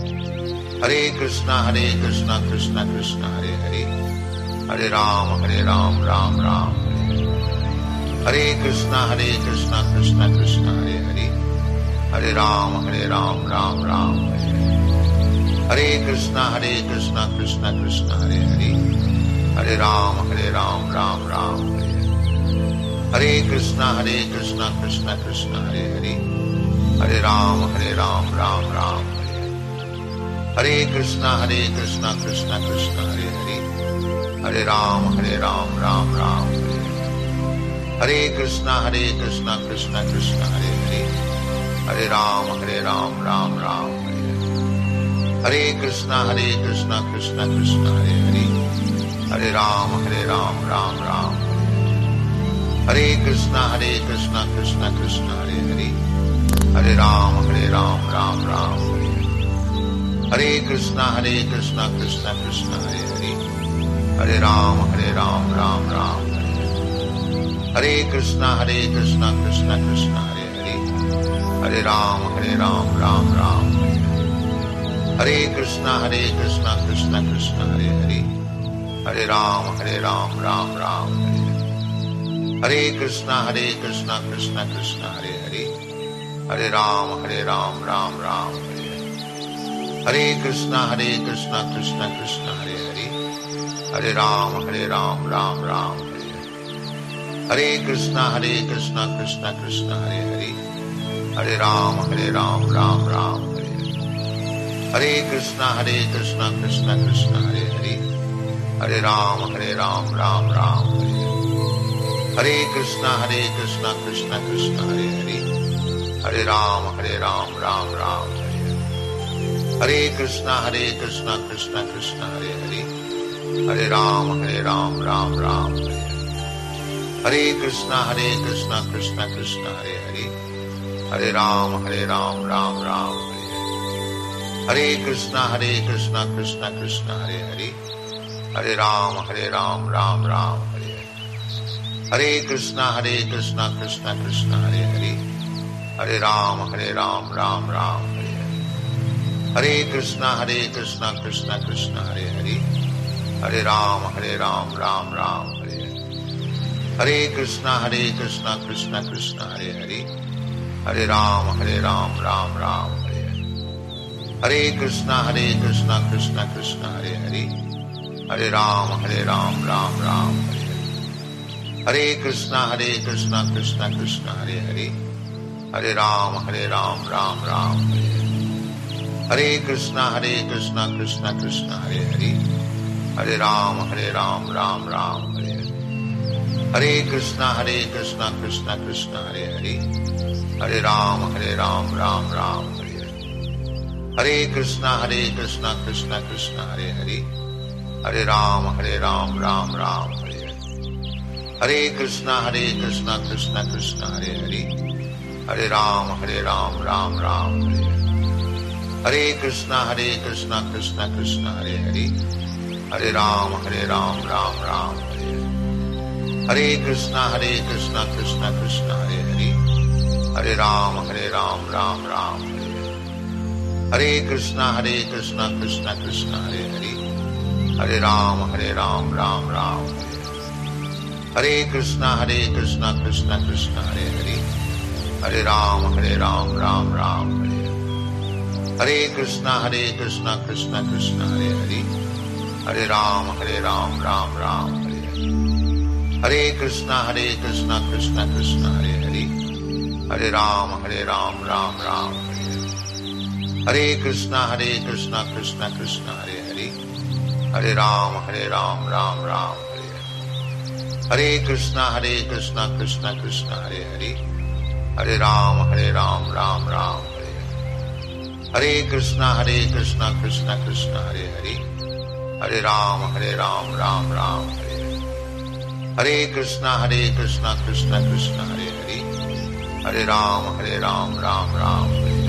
Hare, Hare Krishna Hare Krishna Krishna Krishna Hare Hare, Hare Ram Hare Ram Ram Ram Hare Hare, Hare Krishna Hare Krishna Krishna Krishna Hare Hare, Hare Ram Hare Ram Ram Ram Hare Hare, Hare Krishna Hare Krishna Krishna Krishna Hare Hare, Hare Ram Hare Ram Ram Ram Hare Hare, Hare Krishna Hare Krishna Krishna Krishna Hare Hare, Hare Ram Hare Ram Ram Ram Hare Hare, Hare Krishna Hare Krishna Krishna Krishna Hare Hare, Hare Ram Hare Ram Ram Ram Hare Hare, Hare Krishna Hare Krishna Krishna Krishna Hare Hare, Hare Ram Hare Ram Ram Ram Hare Hare, Hare Krishna Hare Krishna Krishna Krishna Hare Hare, Hare Ram Hare Ram Ram Ram Hare Hare, Hare Krishna Hare Krishna Krishna Krishna Hare Hare, Hare Ram Hare Ram Ram Ram Hare Hare, Hare Krishna Hare Krishna Krishna Krishna Hare Hare, Hare Ram Hare Ram Ram Ram Hare Hare, Hare Krishna Hare Krishna Krishna Krishna Hare Hare, Hare Ram Hare Ram Ram Ram Hare Hare, Hare Krishna Hare Krishna Krishna Krishna Hare Hare, Hare Ram Hare Ram Ram Ram Hare Hare, Hare Krishna Hare Krishna Krishna Krishna Hare Hare, Hare Ram Hare Ram Ram Ram Hare Hare, Hare Krishna Hare Krishna Krishna Krishna Hare Hare, Hare Ram Hare Ram Ram Ram Hare Hare, Hare Krishna Hare Krishna Krishna Krishna Hare Hare, Hare Ram Hare Ram Ram Ram Hare Hare, Hare Krishna Hare Krishna Krishna Krishna Hare Hare, Hare Ram Hare Ram Ram Ram Hare Hare, Hare Krishna Hare Krishna Krishna Krishna Hare Hare, Hare Ram Hare Ram Ram Ram Hare Hare, Hare Krishna Hare Krishna Krishna Krishna Hare Hare, Hare Ram Hare Ram Ram Ram Hare Hare, Hare Krishna Hare Krishna Krishna Krishna Hare Hare, Hare Ram Hare Ram Ram Ram Hare Hare, Hare Krishna Hare Krishna Krishna Krishna Hare Hare, Hare Ram Hare Ram Ram Ram Hare Hare, Hare Krishna Hare Krishna Krishna Krishna Hare Hare, Hare Ram Hare Ram Ram Ram Hare Hare, Hare Krishna Hare Krishna Krishna Krishna Hare Hare, Hare Ram Hare Ram Ram Ram Hare Hare, Hare Krishna Hare Krishna Krishna Krishna Hare Hare, Hare Ram Hare Ram Ram Ram Hare Hare, Hare Krishna Hare Krishna Krishna Krishna Hare Hare, Hare Ram Hare Ram Ram Ram Hare Hare, Hare Krishna Hare Krishna Krishna Krishna Hare Hare, Hare Ram Hare Ram Ram Ram Hare Hare, Hare Krishna Hare Krishna Krishna Krishna Hare Hare, Hare Ram Hare Ram Ram Ram Hare Hare, Hare Krishna Hare Krishna Krishna Krishna Hare Hare, Hare Ram Hare Ram Ram Ram Hare Hare, Hare Krishna Hare Krishna Krishna Krishna Hare Hare, Hare Ram Hare Ram Ram Ram Hare Hare, Hare Krishna Hare Krishna Krishna Krishna Hare Hare, Hare Ram Hare Ram Ram Ram Hare Hare, Hare Krishna Hare Krishna Krishna Krishna Hare Hare, Hare Ram Hare Ram Ram Ram Hare Hare, Hare Krishna Hare Krishna Krishna Krishna Hare Hare, Hare Ram Hare Ram Ram Ram Hare Hare, Hare Krishna Hare Krishna Krishna Krishna Hare Hare, Hare Ram Hare Ram Ram Ram Hare Hare, Hare Krishna Hare Krishna Krishna Krishna Hare Hare, Hare Ram Hare Ram Ram Ram Hare Hare, Hare Krishna Hare Krishna Krishna Krishna Hare Hare, Hare Ram Hare Ram Ram Ram Hare Hare, Hare Krishna Hare Krishna Krishna Krishna Hare Hare, Hare Ram Hare Ram Ram Ram Hare Hare, Hare Krishna Hare Krishna Krishna Krishna Hare Hare, Hare Ram Hare Ram Ram Ram Hare Hare, Hare Krishna Hare Krishna Krishna Krishna Hare Hare, Hare Ram Hare Ram Ram Ram Hare Hare, Hare Krishna Hare Krishna Krishna Krishna Hare Hare, Hare Ram Hare Ram Ram Ram Hare Hare, Hare Krishna Hare Krishna Krishna Krishna Hare Hare, Hare Ram Hare Ram Ram Ram Hare Hare,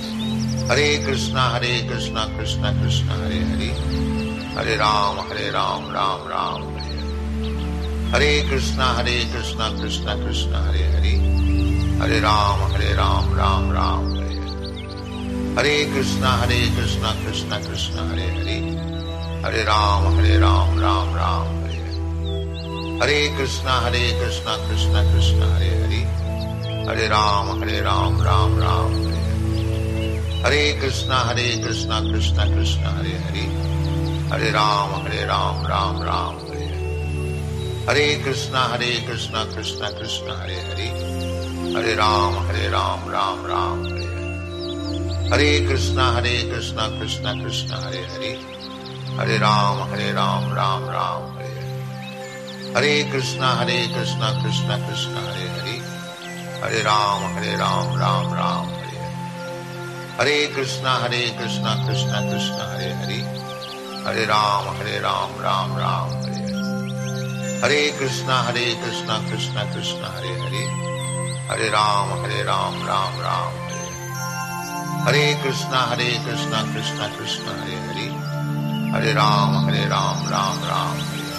Hare Krishna Hare Krishna Krishna Krishna Hare Hare, Hare Ram Hare Ram Ram Ram Hare Hare, Hare Krishna Hare Krishna Krishna Krishna Hare Hare, Hare Ram Hare Ram Ram Ram Hare Hare, Hare Krishna Hare Krishna Krishna Krishna Hare Hare, Hare Ram Hare Ram Ram Ram Hare Hare, Hare Krishna Hare Krishna Krishna Krishna Hare Hare, Hare Ram Hare Ram Ram Ram Hare Hare, Hare Krishna Hare Krishna Krishna Krishna Hare Hare, Hare Ram Hare Ram Ram Ram Hare Hare, Hare Krishna Hare Krishna Krishna Krishna Hare Hare, Hare Ram Hare Ram Ram Ram Hare Hare, Hare Krishna Hare Krishna Krishna Krishna Hare Hare, Hare Ram Hare Ram Ram Ram Hare Hare, Hare Krishna Hare Krishna Krishna Krishna Hare Hare, Hare Ram Hare Ram Ram Ram Hare Hare, Hare Krishna Hare Krishna Krishna Krishna Hare Hare, Hare Ram Hare Ram Ram Ram Hare Hare, Hare Krishna Hare Krishna Krishna Krishna Hare Hare, Hare Ram Hare Ram Ram Ram Hare Hare, Hare Krishna Hare Krishna Krishna Krishna Hare Hare, Hare Ram Hare Ram Ram Ram Hare Hare,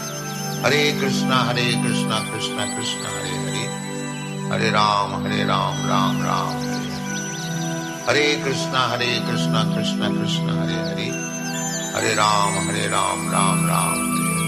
Hare Krishna Hare Krishna Krishna Krishna Hare Hare, Hare Ram Hare Ram Ram Ram Hare Hare, Hare Krishna Hare Krishna Krishna Krishna Hare Hare, Hare Ram Hare Ram Ram Ram Hare Hare,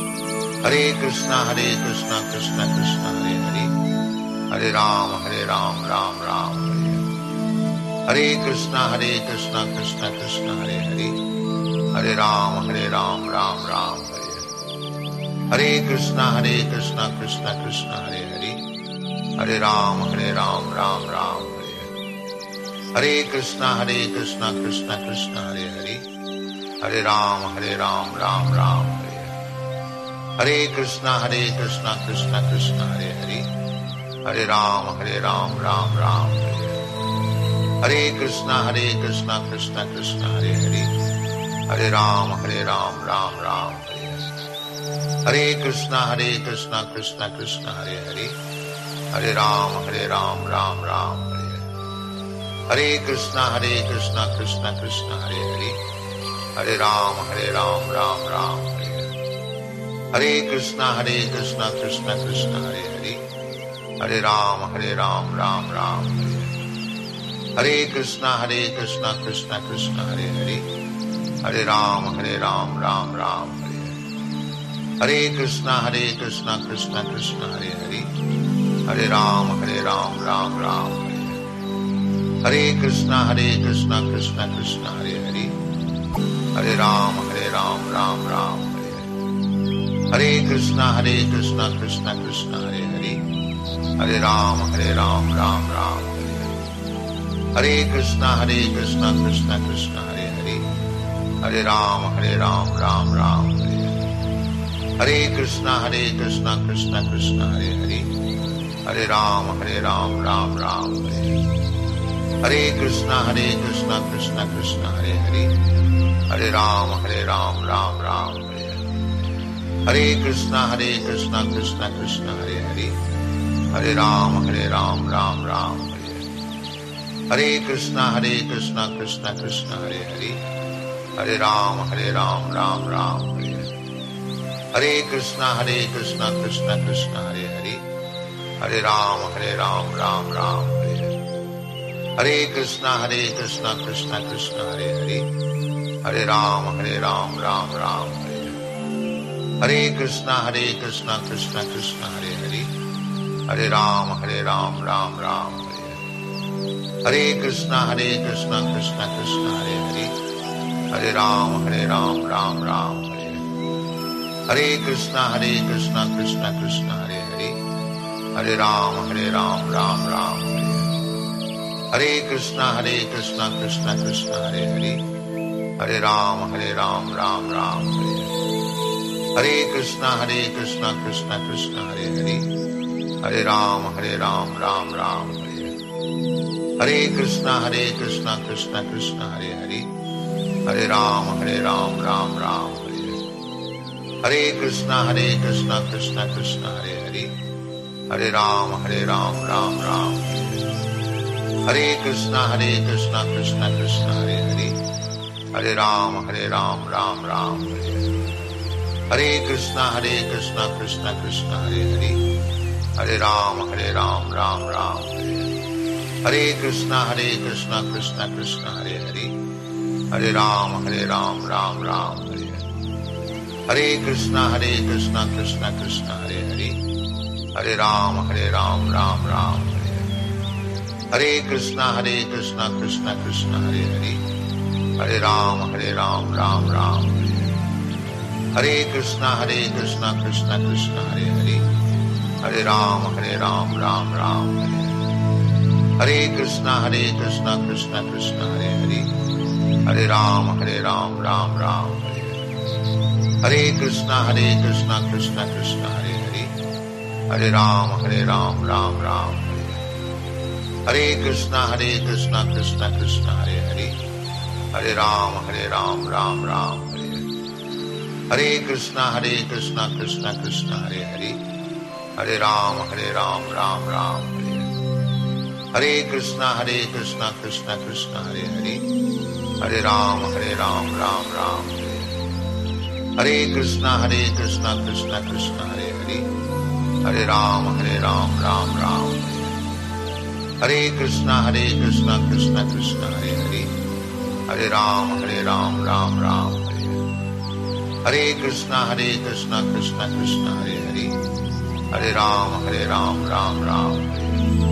Hare Krishna Hare Krishna Krishna Krishna Hare Hare, Hare Ram Hare Ram Ram Ram Hare Hare, Hare Krishna Hare Krishna Krishna Krishna Hare Hare, Hare Ram Hare Ram Ram Ram Hare Hare, Hare Krishna Hare Krishna Krishna Krishna Hare Hare, Hare Ram Hare Ram Ram Ram Hare Hare, Hare Krishna Hare Krishna Krishna Krishna Hare Hare, Hare Ram Hare Ram Ram Ram Hare Hare, Hare Krishna Hare Krishna Krishna Krishna Hare Hare, Hare Ram Hare Ram Ram Ram Hare Hare, Hare Krishna Hare Krishna Krishna Krishna Hare Hare, Hare Ram Hare Ram Ram Ram Hare Hare, Hare Krishna Hare Krishna Krishna Krishna Hare Hare, Hare Ram Hare Ram Ram Ram Hare Hare, Hare Krishna Hare Krishna Krishna Krishna Hare Hare, Hare Ram Hare Ram Ram Ram Hare Hare, Hare Krishna Hare Krishna Krishna Krishna Hare Hare, Hare Ram Hare Ram Ram Ram Hare Hare, Hare Krishna Hare Krishna Krishna Krishna Hare Hare, Hare Ram Hare Ram Ram Ram Hare Hare, Hare Krishna Hare Krishna Krishna Krishna Hare Hare, Hare Ram Hare Ram Ram Ram Hare Hare, Hare Krishna Hare Krishna Krishna Krishna Hare Hare, Hare Ram Hare Ram Ram Ram Hare Hare, Hare Krishna Hare Krishna Krishna Krishna Hare Hare, Hare Ram Hare Ram Ram Ram Hare Hare, Hare Krishna Hare Krishna Krishna Krishna Hare Hare, Hare Ram Hare Ram Ram Ram Hare Hare, Hare Krishna Hare Krishna Krishna Krishna Hare Hare, Hare Ram Hare Ram Ram Ram Hare Hare, Hare Krishna Hare Krishna Krishna Krishna Hare Hare, Hare Ram Hare Ram Ram Ram Hare Hare, Hare Krishna Hare Krishna Krishna Krishna Hare Hare, Hare Ram Hare Ram Ram Ram Hare Hare, Hare Krishna Hare Krishna Krishna Krishna Hare Hare, Hare Ram Hare Ram Ram Ram Hare Hare, Hare Krishna Hare Krishna Krishna Krishna Hare Hare, Hare Ram Hare Ram Ram Ram Hare Hare, Hare Krishna Hare Krishna Krishna Krishna Hare Hare, Hare Ram Hare Ram Ram Ram Hare Hare, Hare Krishna Hare Krishna Krishna Krishna Hare Hare, Hare Ram Hare Ram Ram Ram Hare Hare, Hare Krishna Hare Krishna Krishna Krishna Hare Hare, Hare Ram Hare Ram Ram Ram Hare Hare, Hare Krishna Hare Krishna Krishna Krishna Hare Hare, Hare Ram Hare Ram Ram Ram Hare Hare, Hare Krishna Hare Krishna Krishna Krishna Hare Hare, Hare Ram Hare Ram Ram Ram Hare Hare, Hare Krishna Hare Krishna Krishna Krishna Hare Hare, Hare Ram Hare Ram Ram Ram Hare Hare, Hare Krishna Hare Krishna Krishna Krishna Hare Hare, Hare Ram Hare Ram Ram Ram Hare Hare, Hare Krishna Hare Krishna Krishna Krishna Hare Hare, Hare Ram Hare Ram Ram Ram Hare Hare, Hare Krishna Hare Krishna Krishna Krishna Hare Hare, Hare Ram Hare Ram Ram Ram Hare Hare, Hare Krishna Hare Krishna Krishna Krishna Hare Hare, Hare Ram Hare Ram Ram Ram Hare Hare, Hare Krishna Hare Krishna Krishna Krishna Hare Hare, Hare Ram Hare Ram Ram Ram Hare Hare, Hare Krishna Hare Krishna Krishna Krishna Hare Hare, Hare Ram Hare Ram Ram Ram Hare Hare, Hare Krishna Hare Krishna Krishna Krishna Hare Hare, Hare Ram Hare Ram Ram Ram Hare Hare, Hare Krishna Hare Krishna Krishna Krishna Hare Hare, Hare Ram Hare Ram Ram Ram Hare Hare, Hare Krishna Hare Krishna Krishna Krishna Hare Hare, Hare Ram Hare Ram Ram Ram Hare Hare, Hare Krishna Hare Krishna Krishna Krishna Hare Hare, Hare Ram Hare Ram Ram Ram Hare Hare, Hare Krishna Hare Krishna Krishna Krishna Hare Hare, Hare Ram Hare Ram Ram Ram Hare Hare, Hare Krishna Hare Krishna Krishna Krishna Hare Hare, Hare Ram Hare Ram Ram Ram Hare Hare, Hare Krishna Hare Krishna Krishna Krishna Hare Hare, Hare Ram Hare Ram Ram Ram Hare Hare, Hare Krishna Hare Krishna Krishna Krishna Hare Hare, Hare Ram Hare Ram Ram Ram Hare Hare, Hare Krishna Hare Krishna Krishna Krishna Hare Hare, Hare Ram Hare Ram Ram Ram Hare Hare, Hare Krishna Hare Krishna Krishna Krishna Hare Hare, Hare Ram Hare Ram Ram Ram Hare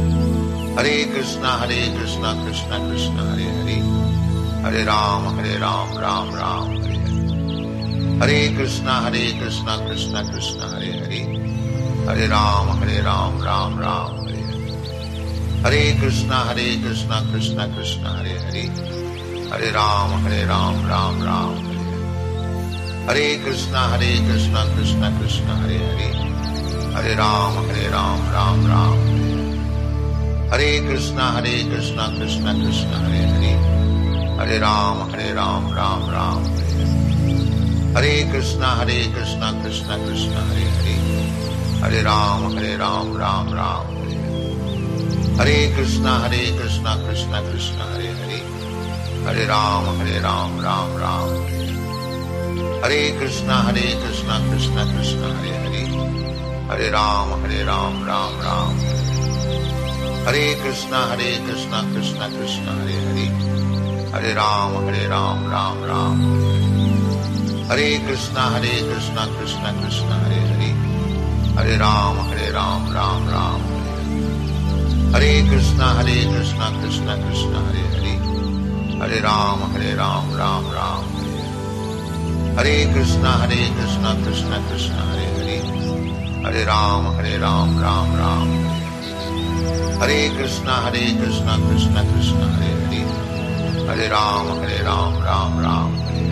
Hare, Hare Krishna Hare Krishna Krishna Krishna Hare Hare, Hare Ram Hare Ram Ram Ram Hare Hare, Hare Krishna Hare Krishna Krishna Krishna Hare Hare, Hare Ram Hare Ram Ram Ram Hare Hare, Hare Krishna Hare Krishna Krishna Krishna Hare Hare, Hare Ram Hare Ram Ram Ram Hare Hare, Hare Krishna Hare Krishna Krishna Krishna Hare Hare, Hare Ram Hare Ram Ram Ram Hare Hare, Hare Krishna Hare Krishna Krishna Krishna Hare Hare, Hare Ram Hare Ram Ram Ram Hare Hare, Hare Krishna Hare Krishna Krishna Krishna Hare Hare, Hare Ram Hare Ram Ram Ram Hare Hare, Hare Krishna Hare Krishna Krishna Krishna Hare Hare, Hare Ram Hare Ram Ram Ram Hare Hare, Hare Krishna Hare Krishna Krishna Krishna Hare Hare, Hare Ram Hare Ram Ram Ram Hare Hare, Hare Krishna Hare Krishna Krishna Krishna Hare Hare, Hare Ram Hare Ram Ram Ram Hare Hare, Hare Krishna Hare Krishna Krishna Krishna Hare Hare, Hare Ram Hare Ram Ram Ram Hare Hare, Hare Krishna Hare Krishna Krishna Krishna Hare Hare, Hare Ram Hare Ram Ram Ram Hare Hare, Hare Krishna Hare Krishna Krishna Krishna Hare Hare, Hare Ram Hare Ram Ram Ram Hare Hare, Hare Krishna Hare Krishna Krishna Krishna Hare Hare, Hare Ram Hare Ram Ram Ram Hare Hare,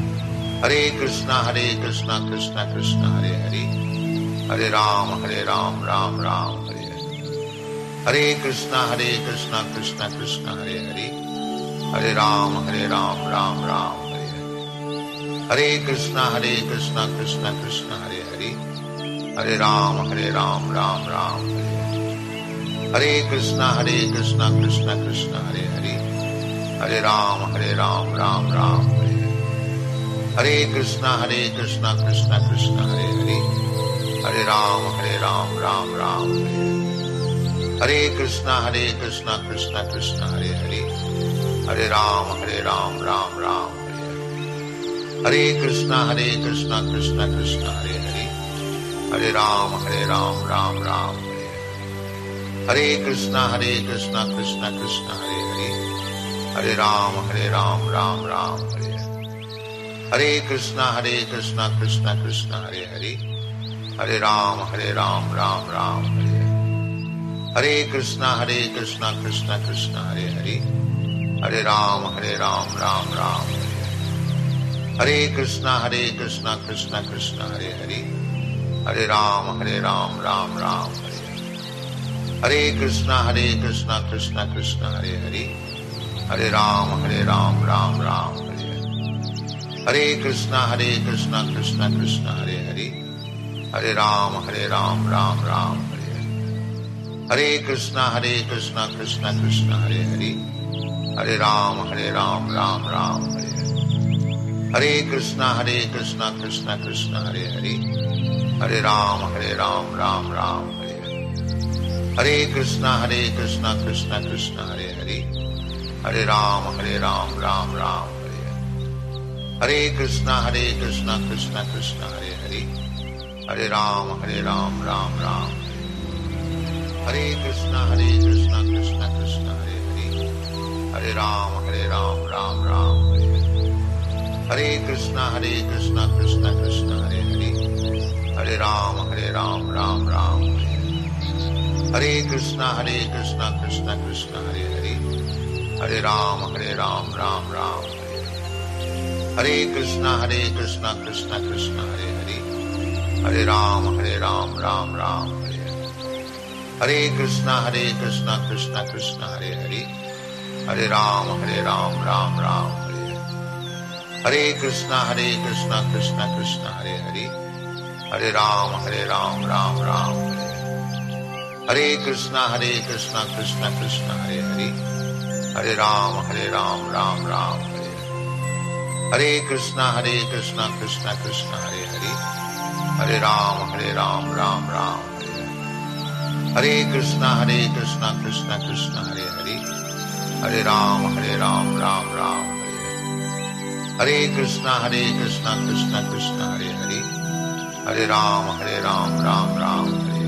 Hare Krishna Hare Krishna Krishna Krishna Hare Hare, Hare Ram Hare Ram Ram Ram Hare Hare, Hare Krishna Hare Krishna Krishna Krishna Hare Hare, Hare Ram Hare Ram Ram Ram Hare Hare, Hare Krishna Hare Krishna Krishna Krishna Hare Hare, Hare Ram Hare Ram Ram Ram Hare Hare, Hare Krishna Hare Krishna Krishna Krishna Hare Hare, Hare Ram Hare Ram Ram Ram Hare Hare, Hare Krishna Hare Krishna Krishna Krishna Hare Hare, Hare Ram Hare Ram Ram Ram Hare Hare, Hare Krishna Hare Krishna Krishna Krishna Hare Hare, Hare Ram Hare Ram Ram Ram Hare Hare, Hare Krishna Hare Krishna Krishna Krishna Hare Hare, Hare Ram Hare Ram Ram Ram Hare Hare, Hare Krishna Hare Krishna Krishna Krishna Hare Hare, Hare Ram Hare Ram Ram Ram Hare Hare, Hare Krishna Hare Krishna Krishna Krishna Hare Hare, Hare Ram Hare Ram Ram Ram Hare Hare, Hare Krishna Hare Krishna Krishna Krishna Hare Hare, Hare Ram Hare Ram Ram Ram Hare Hare, Hare Krishna Hare Krishna Krishna Krishna Hare Hare, Hare Ram Hare Ram Ram Ram Hare Hare, Hare Krishna Hare Krishna Krishna Krishna Hare Hare, Hare Ram Hare Ram Ram Ram Hare Hare, Hare Krishna Hare Krishna Krishna Krishna Hare Hare, Hare Ram Hare Ram Ram Ram Hare Hare, Hare Krishna Hare Krishna Krishna Krishna Hare Hare, Hare Ram Hare Ram Ram Ram Hare Hare, Hare Krishna Hare Krishna Krishna Krishna Hare Hare, Hare Ram Hare Ram Ram Ram Hare Hare, Hare Krishna Hare Krishna Krishna Krishna Hare Hare, Hare Ram Hare Ram Ram Ram Hare Hare, Hare Krishna Hare Krishna Krishna Krishna Hare Hare, Hare Ram Hare Ram Ram Ram Hare Hare, Hare Krishna Hare Krishna Krishna Krishna Hare Hare, Hare Ram Hare Ram Ram Ram Hare Hare, Hare Krishna Hare Krishna Krishna Krishna Hare Hare, Hare Ram Hare Ram Ram Ram Hare Hare, Hare Krishna Hare Krishna Krishna Krishna Hare Hare, Hare Ram Hare Ram Ram Ram Hare Hare, Hare Krishna Hare Krishna Krishna Krishna Hare Hare, Hare Ram Hare Ram Ram Ram Hare Hare, Hare Krishna Hare Krishna Krishna Krishna Hare Hare, Hare Ram Hare Ram Ram Ram Hare Hare, Hare Krishna Hare Krishna Krishna Krishna Hare Hare, Hare Ram Hare Ram Ram Ram Hare Hare, Hare Krishna Hare Krishna Krishna Krishna Hare Hare, Hare Ram Hare Ram Ram Ram Hare Hare, Hare Krishna Hare Krishna Krishna Krishna Hare Hare, Hare Ram Hare Ram Ram Ram Hare Hare, Hare Krishna Hare Krishna Krishna Krishna Hare Hare, Hare Ram Hare Ram Ram Ram Hare Hare, Hare Krishna Hare Krishna Krishna Krishna Hare Hare, Hare Ram Hare Ram Ram Ram Hare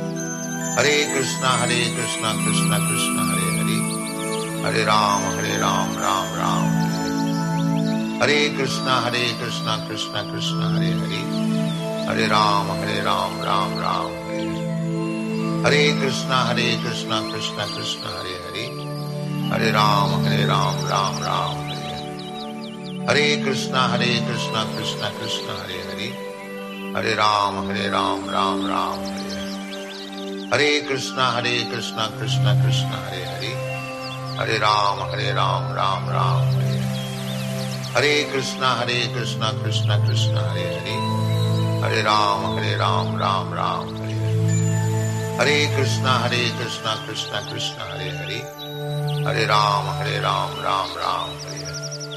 Hare, Hare Krishna Hare Krishna Krishna Krishna Hare Hare, Hare Ram Hare Ram Ram Ram Hare Hare, Hare Krishna Hare Krishna Krishna Krishna Hare Hare, Hare Ram Hare Ram Ram Ram Hare Hare, Hare Krishna Hare Krishna Krishna Krishna Hare Hare, Hare Ram Hare Ram Ram Ram Hare Hare, Hare Krishna Hare Krishna Krishna Krishna Hare Hare, Hare Ram Hare Ram Ram Ram Hare Hare, Hare Krishna Hare Krishna Krishna Krishna Hare Hare, Hare Ram Hare Ram Ram Ram Hare Hare, Hare Krishna Hare Krishna Krishna Krishna Hare Hare, Hare Ram Hare Ram Ram Ram Hare Hare, Hare Krishna Hare Krishna Krishna Krishna Hare Hare, Hare Ram Hare Ram Ram Ram Hare Hare,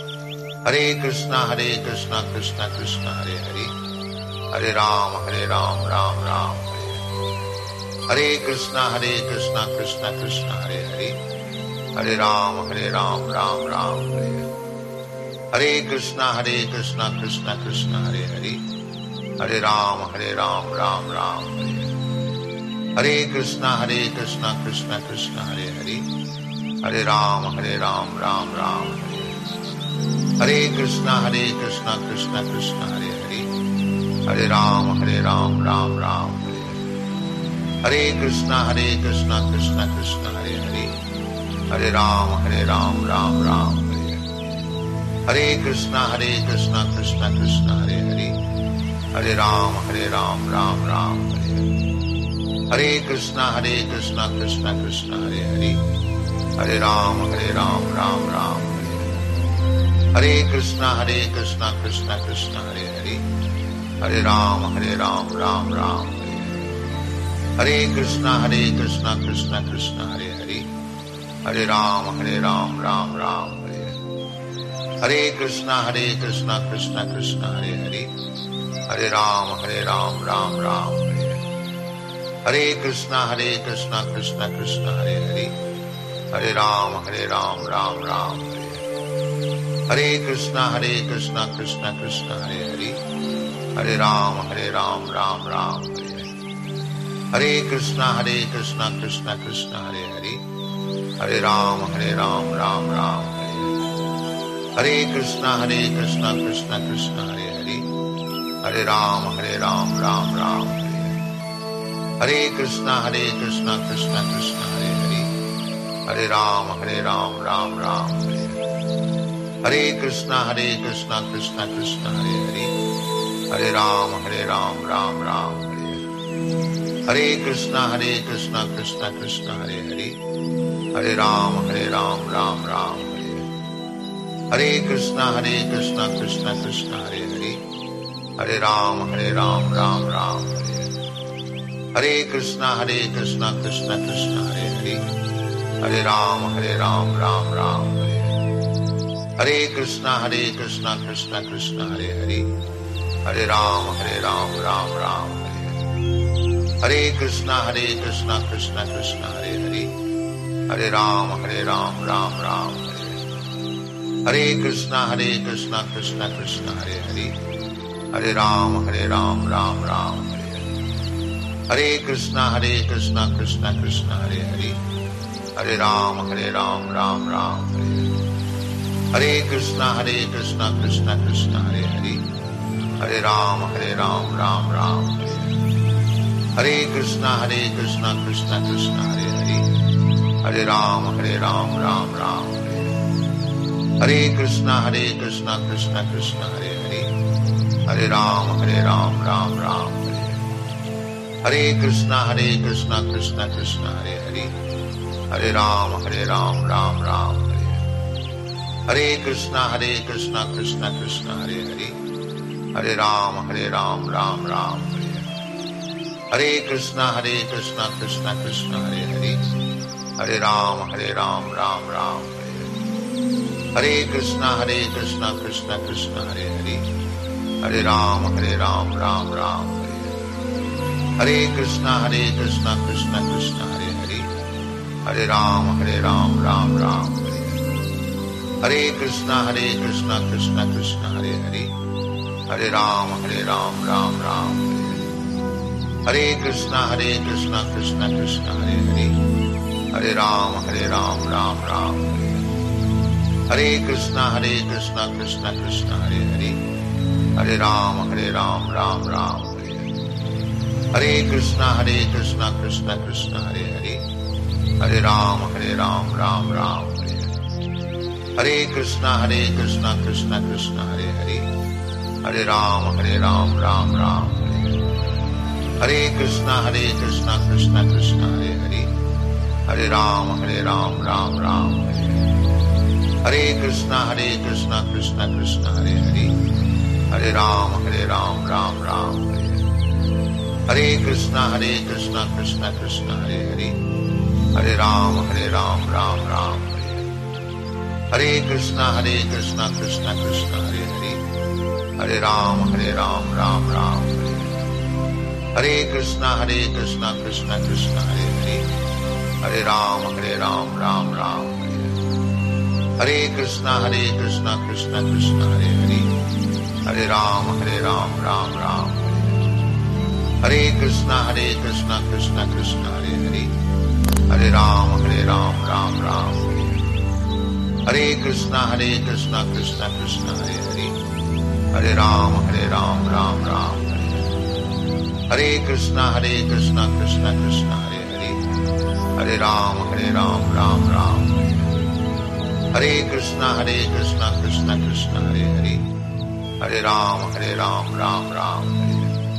Hare Krishna Hare Krishna Krishna Krishna Hare Hare, Hare Ram Hare Ram Ram Ram Hare Hare, Hare Krishna Hare Krishna Krishna Krishna Hare Hare, Hare Ram Hare Ram Ram Ram Hare Hare, Hare Krishna Hare Krishna Krishna Krishna Hare Hare, Hare Ram Hare Ram Ram Ram Hare Hare, Hare Krishna Hare Krishna Krishna Krishna Hare Hare, Hare Ram Hare Ram Ram Ram Hare Hare, Hare Krishna Hare Krishna Krishna Krishna Hare Hare, Hare Ram Hare Ram Ram Ram Hare Hare, Hare Krishna Hare Krishna Krishna Krishna Hare Hare, Hare Ram Hare Ram Ram Ram Hare Hare, Hare Krishna Hare Krishna Krishna Krishna Hare Hare, Hare Ram Hare Ram Ram Ram Hare Hare, Hare Krishna Hare Krishna Krishna Krishna Hare Hare, Hare Ram Hare Ram Ram Ram Hare Hare, Hare Krishna Hare Krishna Krishna Krishna Hare Hare, Hare Ram Hare Ram Ram Ram Hare Hare, Hare Krishna Hare Krishna Krishna Krishna Hare Hare, Hare Ram Hare Ram Ram Ram Hare Hare, Hare Krishna Hare Krishna Krishna Krishna Hare Hare, Hare Ram Hare Ram Ram Ram Hare Hare, Hare Krishna Hare Krishna Krishna Krishna Hare Hare, Hare Ram Hare Ram Ram Ram Hare Hare, Hare Krishna Hare Krishna Krishna Krishna Hare Hare, Hare Ram Hare Ram Ram Ram Hare Hare, Hare Krishna Hare Krishna Krishna Krishna Hare Hare, Hare Ram Hare Ram Ram Ram Hare Hare, Hare Krishna Hare Krishna Krishna Krishna Hare Hare, Hare Ram Hare Ram Ram Ram Hare Hare, Hare Krishna Hare Krishna Krishna Krishna Hare Hare, Hare Ram Hare Ram Ram Ram Hare Hare, Hare Krishna Hare Krishna Krishna Krishna Hare Hare, Hare Ram Hare Ram Ram Ram Hare Hare, Hare Krishna Hare Krishna Krishna Krishna Hare Hare, Hare Ram Hare Ram Ram Ram Hare Hare, Hare Krishna Hare Krishna Krishna Krishna Hare Hare, Hare Ram Hare Ram Ram Ram Hare Hare, Hare Krishna Hare Krishna Krishna Krishna Hare Hare, Hare Ram Hare Ram Ram Ram Hare Hare, Hare Krishna Hare Krishna Krishna Krishna Hare Hare, Hare Ram Hare Ram Ram Ram Hare Hare, Hare Krishna Hare Krishna Krishna Krishna Hare Hare, Hare Ram Hare Ram Ram Ram Hare Hare, Hare Krishna Hare Krishna Krishna Krishna Hare Hare, Hare Ram Hare Ram Ram Ram Hare Hare, Hare Krishna Hare Krishna Krishna Krishna Hare Hare, Hare Ram Hare Ram Ram Ram Hare Hare, Hare Krishna Hare Krishna Krishna Krishna Hare Hare, Hare Ram Hare Ram Ram Ram Hare Hare, Hare Krishna Hare Krishna Krishna Krishna Hare Hare, Hare Ram Hare Ram Ram Ram Hare Hare, Hare Krishna Hare Krishna Krishna Krishna Hare Hare, Hare Ram Hare Ram Ram Ram Hare Hare, Hare Krishna Hare Krishna Krishna Krishna Hare Hare, Hare Ram Hare Ram Ram Ram Hare Hare, Hare Krishna Hare Krishna Krishna Krishna Hare Hare, Hare Ram Hare Ram Ram Ram Hare Hare, Hare Krishna Hare Krishna Krishna Krishna Hare Hare, Hare Ram Hare Ram Ram Ram Hare Hare, Hare Krishna Hare Krishna Krishna Krishna Hare Hare, Hare Ram Hare Ram Ram Ram Hare Hare, Hare Krishna Hare Krishna Krishna Krishna Hare Hare, Hare Ram Hare Ram Ram Ram Hare Hare, Hare Krishna Hare Krishna Krishna Krishna Hare Hare, Hare Ram Hare Ram Ram Ram Hare Hare, Hare Krishna Hare Krishna Krishna Krishna Hare Hare, Hare Ram Hare Ram Ram Ram Hare Hare, Hare Krishna Hare Krishna Krishna Krishna Hare Hare, Hare Ram Hare Ram Ram Ram Hare Hare, Hare Krishna Hare Krishna Krishna Krishna Hare Hare, Hare Ram Hare Ram Ram Ram Hare Hare, Hare Krishna Hare Krishna Krishna Krishna Hare Hare, Hare Ram Hare Ram Ram Ram Hare Hare, Hare Krishna Hare Krishna Krishna Krishna Hare Hare, Hare Ram Hare Ram Ram Ram Hare Hare, Hare Krishna Hare Krishna Krishna Krishna Hare Hare, Hare Ram Hare Ram Ram Ram Hare Hare, Hare Krishna Hare Krishna Krishna Krishna Hare Hare, Hare Ram Hare Ram Ram Ram Hare Hare, Hare Krishna Hare Krishna Krishna Krishna Hare Hare, Hare Ram Hare Ram Ram Ram Hare Hare, Hare Krishna Hare Krishna Krishna Krishna Hare Hare, Hare Ram Hare Ram Ram Ram Hare Hare, Hare Krishna Hare Krishna Krishna Krishna Hare Hare, Hare Ram Hare Ram Ram Ram Hare Hare, Hare Krishna Hare Krishna Krishna Krishna Hare Hare, Hare Ram Hare Ram Ram Ram Hare Hare, Hare Krishna Hare Krishna Krishna Krishna Hare Hare, Hare Ram Hare Ram Ram Ram Hare Hare, Hare Krishna Hare Krishna Krishna Krishna Hare Hare, Hare Ram Hare Ram Ram Ram Hare Hare, Hare Krishna Hare Krishna Krishna Krishna Hare Hare, Hare Ram Hare Ram Ram Ram Hare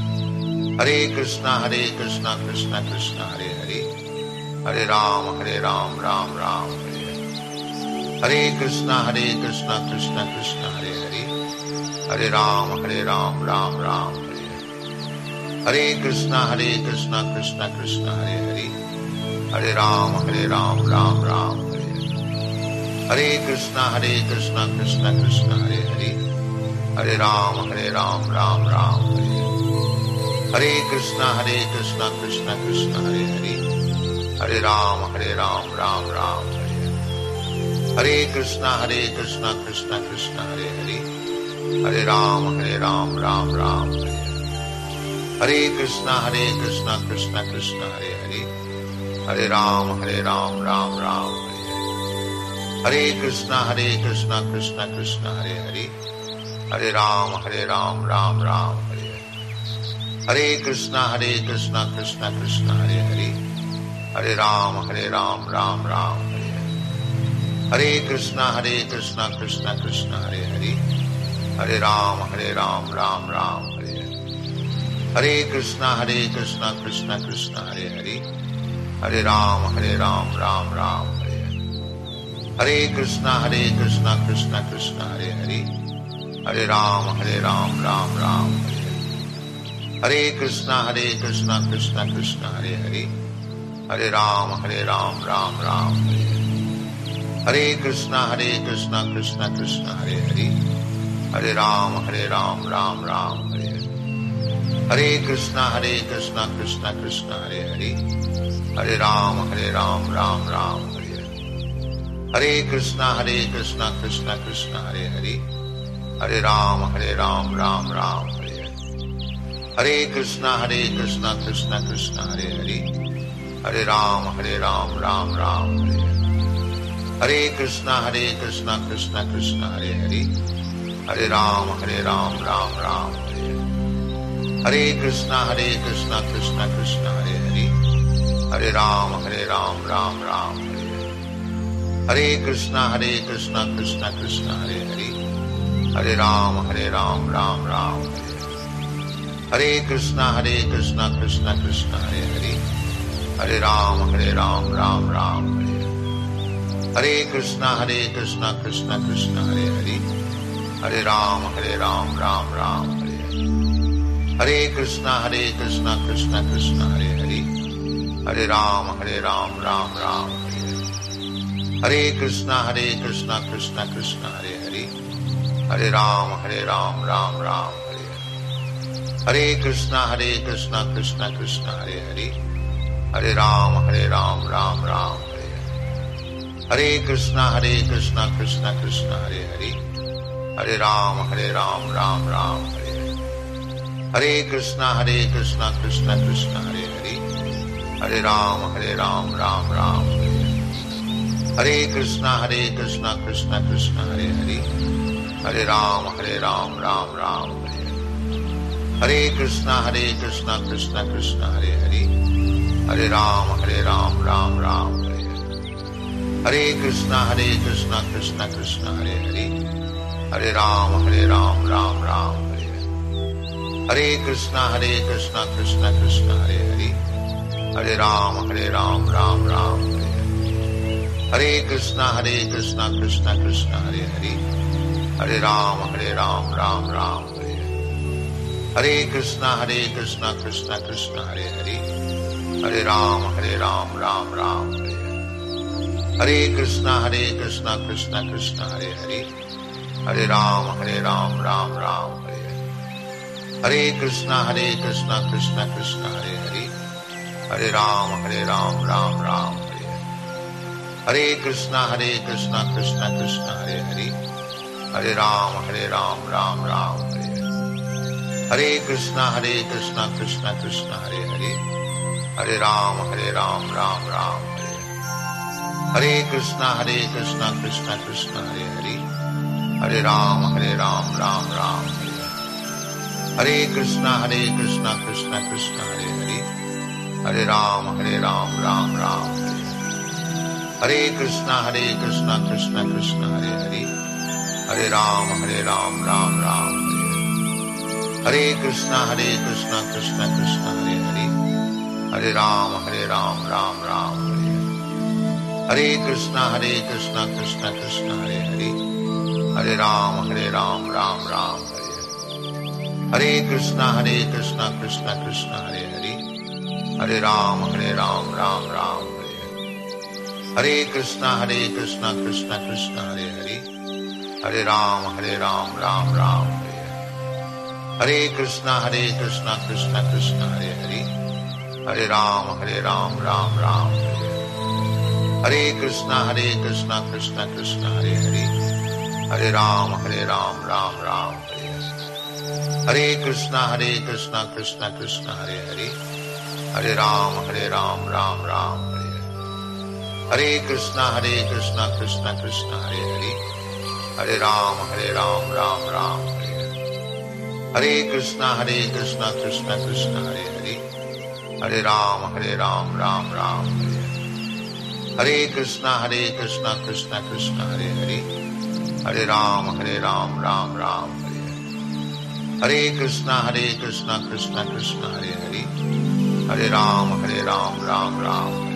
Hare, Hare Krishna Hare Krishna Krishna Krishna Hare Hare, Hare Ram Hare Ram Ram Ram Hare Hare, Hare Krishna Hare Krishna Krishna Krishna Hare Hare, Hare Ram Hare Ram Ram Ram Hare Hare, Hare Krishna Hare Krishna Krishna Krishna Hare Hare, Hare Ram Hare Ram Ram Ram Hare Hare, Hare Krishna Hare Krishna Krishna Krishna Hare Hare, Hare Ram Hare Ram Ram Ram Hare Hare, Hare Krishna Hare Krishna Krishna Krishna Hare Hare, Hare Ram Hare Ram Ram Ram Hare Hare, Hare Krishna Hare Krishna Krishna Krishna Hare Hare, Hare Ram Hare Ram Ram Ram Hare Hare, Hare Krishna Hare Krishna Krishna Krishna Hare Hare, Hare Ram Hare Ram Ram Ram Hare Hare, Hare Krishna Hare Krishna Krishna Krishna Hare Hare, Hare Ram Hare Ram Ram Ram Hare Hare, Hare Krishna Hare Krishna Krishna Krishna Hare Hare, Hare Ram Hare Ram Ram Ram Hare Hare, Hare Krishna Hare Krishna Krishna Krishna Hare Hare, Hare Ram Hare Ram Ram Ram Hare Hare, Hare Krishna Hare Krishna Krishna Krishna Hare Hare, Hare Ram Hare Ram Ram Ram Hare Hare, Hare Krishna Hare Krishna Krishna Krishna Hare Hare, Hare Ram Hare Ram Ram Ram Hare Hare, Hare Krishna Hare Krishna Krishna Krishna Hare Hare, Hare Ram Hare Ram Ram Ram Hare Hare, Hare Krishna Hare Krishna Krishna Krishna Hare Hare, Hare Ram Hare Ram Ram Ram Hare Hare, Hare Krishna Hare Krishna Krishna Krishna Hare Hare, Hare Ram Hare Ram Ram Ram Hare Hare, Hare Krishna Hare Krishna Krishna Krishna Hare Hare, Hare Ram Hare Ram Ram Ram Hare Hare, Hare Krishna Hare Krishna Krishna Krishna Hare Hare, Hare Ram Hare Ram Ram Ram Hare Hare, Hare Krishna Hare Krishna Krishna Krishna Hare Hare, Hare Ram Hare Ram Ram Ram Hare Hare, Hare Krishna Hare Krishna Krishna Krishna Hare Hare, Hare Ram Hare Ram Ram Ram Hare Hare, Hare Krishna Hare Krishna Krishna Krishna Hare Hare, Hare Ram Hare Ram Ram Ram Hare Hare, Hare Krishna Hare Krishna Krishna Krishna Hare Hare, Hare Ram Hare Ram Ram Ram Hare Hare, Hare Krishna Hare Krishna Krishna Krishna Hare Hare, Hare Ram Hare Ram Ram Ram Hare Hare, Hare Krishna Hare Krishna Krishna Krishna Hare Hare, Hare Ram Hare Ram Ram Ram Hare Hare, Hare Krishna Hare Krishna Krishna Krishna Hare Hare, Hare Ram Hare Ram Ram Ram Hare Hare, Hare Krishna Hare Krishna Krishna Krishna Hare Hare, Hare Ram Hare Ram Ram Ram Hare Hare, Hare Krishna Hare Krishna Krishna Krishna Hare Hare, Hare Ram Hare Ram Ram Ram Hare Hare, Hare Krishna Hare Krishna Krishna Krishna Hare Hare, Hare Ram Hare Ram Ram Ram Hare Hare, Hare Krishna, Hare Krishna, Krishna Krishna, Hare Hare, Hare Rama, Hare Rama, Ram Ram, Hare Hare. Hare Krishna, Hare Krishna, Krishna Krishna, Hare Hare, Hare Rama, Hare Rama, Ram Ram, Hare Hare. Hare Krishna, Hare Krishna, Krishna Krishna, Hare Hare, Hare Rama, Hare Rama, Ram Ram, Hare Hare. Hare Krishna, Hare Krishna, Krishna Krishna, Hare Hare, Hare Rama, Hare Rama, Ram Ram, Hare Hare. Hare Krishna, Hare Krishna, Krishna Krishna, Hare Hare, Hare Rama, Hare Rama, Ram Ram, Hare Hare. Hare Krishna, Hare Krishna, Krishna Krishna, Hare Hare, Hare Rama, Hare Rama, Ram Ram, Hare Hare. Hare Krishna, Hare Krishna, Krishna Krishna, Hare Hare, Hare Rama, Hare Rama, Ram Ram, Hare Hare. Hare Krishna, Hare Krishna, Krishna Krishna, Hare Hare, Hare Rama, Hare Rama, Ram Ram, Hare Hare. Hare Krishna, Hare Krishna, Krishna Krishna, Hare Hare, Hare Rama, Hare Rama, Ram Ram, Hare Hare. Hare Krishna, Hare Krishna, Krishna Krishna, Hare Hare, Hare Rama, Hare Rama, Ram Ram, Hare Hare. Hare Krishna, Hare Krishna, Krishna Krishna, Hare Hare, Hare Rama, Hare Rama, Ram Ram, Hare Hare. Hare Krishna, Hare Krishna, Krishna Krishna, Hare Hare, Hare Rama, Hare Rama, Ram Ram, Hare Hare. Hare Krishna, Hare Krishna, Krishna Krishna, Hare Hare, Hare Rama, Hare Rama, Ram Ram, Hare Hare. Hare Krishna, Hare Krishna, Krishna Krishna, Hare Hare, Hare Rama, Hare Rama, Ram Ram, Hare Hare. Hare Krishna, Hare Krishna, Krishna Krishna, Hare Hare, Hare Rama, Hare Rama, Ram Ram, Hare Hare. Hare Krishna, Hare Krishna, Krishna Krishna, Hare Hare, Hare Rama, Hare Rama, Ram Ram, Hare Hare. Hare Krishna, Hare Krishna, Krishna Krishna, Hare Hare, Hare Rama, Hare Rama, Ram Ram, Hare Hare. Hare Krishna, Hare Krishna, Krishna Krishna, Hare Hare, Hare Rama, Hare Rama, Ram Ram, Hare Hare. Hare Krishna, Hare Krishna, Krishna Krishna, Hare Hare, Hare Rama, Hare Rama, Ram Ram, Hare Hare. Hare Krishna, Hare Krishna, Krishna Krishna, Hare Hare, Hare Rama, Hare Rama, Ram Ram, Hare Hare. Hare Krishna, Hare Krishna, Krishna Krishna, Hare Hare, Hare Rama, Hare Rama, Ram Ram, Hare Hare. Hare Krishna, Hare Krishna, Krishna Krishna, Hare Hare, Hare Rama, Hare Rama, Ram Ram, Hare Hare. Hare Krishna, Hare Krishna, Krishna Krishna, Hare Hare, Hare Rama, Hare Rama, Ram Ram, Hare Hare. Hare Krishna, Hare Krishna, Krishna Krishna, Hare Hare, Hare Rama, Hare Rama, Ram Ram, Hare Hare.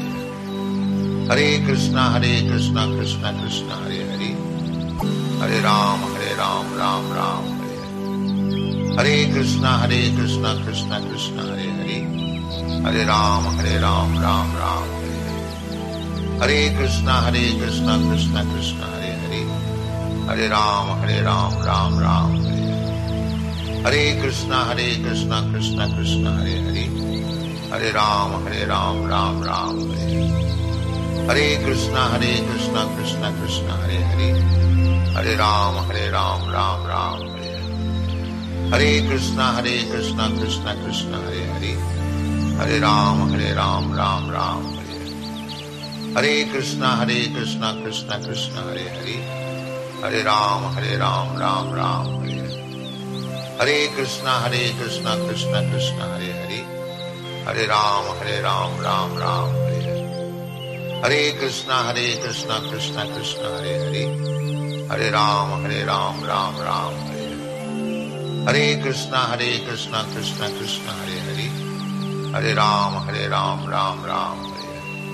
Hare Krishna, Hare Krishna, Krishna Krishna, Hare Hare, Hare Rama, Hare Rama, Ram Ram, Hare Hare. Hare Krishna, Hare Krishna, Krishna Krishna, Hare Hare, Hare Rama, Hare Rama, Ram Ram, Hare Hare. Hare Krishna, Hare Krishna, Krishna Krishna, Hare Hare, Hare Rama, Hare Rama, Ram Ram, Hare Hare. Hare Krishna, Hare Krishna, Krishna Krishna, Hare Hare, Hare Rama, Hare Rama, Ram Ram, Hare Hare. Hare Krishna, Hare Krishna, Krishna Krishna, Hare Hare, Hare Rama, Hare Rama, Ram Ram, Hare Hare. Hare Krishna, Hare Krishna, Krishna Krishna, Hare Hare, Hare Rama, Hare Rama, Ram Ram, Hare Hare. Hare Krishna, Hare Krishna, Krishna Krishna, Hare Hare, Hare Rama, Hare Rama, Ram Ram, Hare Hare. Hare Krishna, Hare Krishna, Krishna Krishna, Hare Hare, Hare Rama, Hare Rama, Ram Ram, Hare Hare. Hare Krishna, Hare Krishna, Krishna Krishna, Hare Hare, Hare Rama, Hare Rama, Ram Ram, Hare Hare. Hare Krishna, Hare Krishna, Krishna Krishna, Hare Hare, Hare Rama, Hare Rama, Ram Ram, Hare Hare.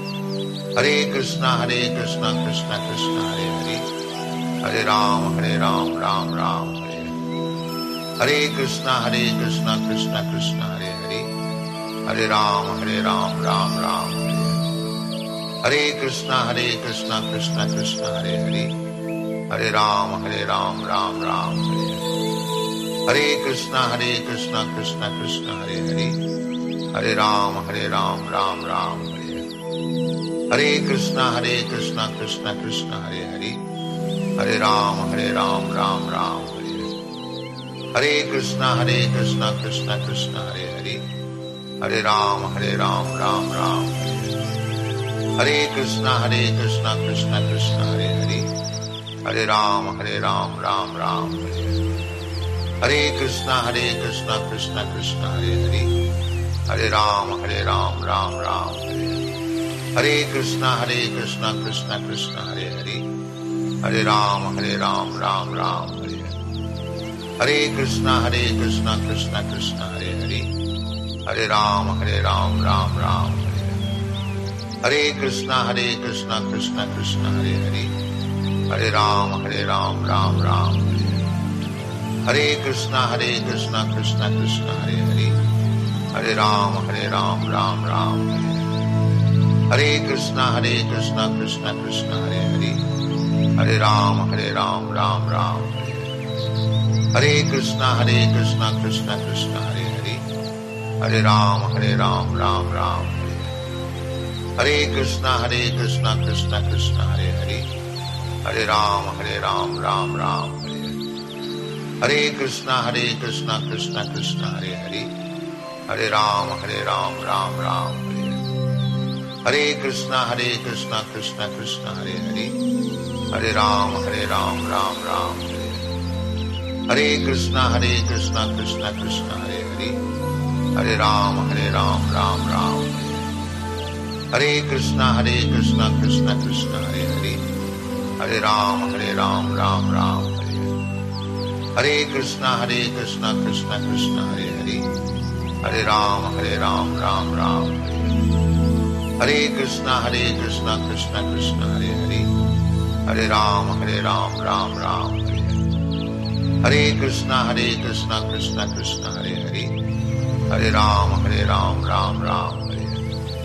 Hare Krishna, Hare Krishna, Krishna Krishna, Hare Hare, Hare Rama, Hare Rama, Ram Ram, Hare Hare. Hare Krishna, Hare Krishna, Krishna Krishna, Hare Hare, Hare Rama, Hare Rama, Ram Ram, Hare Hare. Hare Krishna, Hare Krishna, Krishna Krishna, Hare Hare, Hare Rama, Hare Rama, Ram Ram, Hare Hare. Hare Krishna, Hare Krishna, Krishna Krishna, Hare Hare, Hare Rama, Hare Rama, Ram Ram, Hare Hare. Hare Krishna, Hare Krishna, Krishna Krishna, Hare Hare, Hare Rama, Hare Rama, Ram Ram, Hare Hare. Hare Krishna, Hare Krishna, Krishna Krishna, Hare Hare, Hare Rama, Hare Rama, Ram Ram, Hare Hare. Hare Krishna Hare Krishna Krishna Krishna Hare Hare, Hare Ram Hare Ram Ram Ram Hare Hare, Hare Krishna Hare Krishna Krishna Krishna Hare Hare, Hare Ram Hare Ram Ram Ram Hare Hare, Hare Krishna Hare Krishna Krishna Krishna Hare Hare, Hare Ram Hare Ram Ram Ram Hare Hare, Hare Krishna Hare Krishna Krishna Krishna Hare Hare, Hare Ram Hare Ram Ram Ram Hare Hare, Hare Krishna Hare Krishna Krishna Krishna Hare Hare, Hare Ram Hare Ram Ram Ram Hare Hare, Hare Krishna Hare Krishna Krishna Krishna Hare Hare, Hare Ram Hare Ram Ram Ram Hare Hare, Hare Krishna Hare Krishna Krishna Krishna Hare Hare, Hare Ram Hare Ram Ram Ram Hare Hare, Hare Krishna Hare Krishna Krishna Krishna Hare Hare, Hare Ram Hare Ram Ram Ram Hare Hare, Hare Krishna Hare Krishna Krishna Krishna Hare Hare, Hare Ram Hare Ram Ram Ram Hare Hare, Hare Krishna Hare Krishna Krishna Krishna Hare Hare, Hare Ram Hare Ram Ram Ram Hare Hare, Hare Krishna Hare Krishna Krishna Krishna Hare Hare, Hare Ram Hare Ram Ram Ram Hare Hare, Hare Krishna Hare Krishna Krishna Krishna Hare Hare, Hare Ram Hare Ram Ram Ram Hare Hare, Hare Krishna Hare Krishna Krishna Krishna Hare Hare, Hare Ram Hare Ram Ram Ram Hare Hare, Hare Krishna Hare Krishna Krishna Krishna Hare Hare, Hare Ram Hare Ram Ram Ram Hare Hare, Hare Krishna Hare Krishna Krishna Krishna Hare Hare, Hare Ram Hare Ram Ram Ram Hare Hare, Hare Krishna Hare Krishna Krishna Krishna Hare Hare, Hare Ram Hare Ram Ram Ram Hare Hare,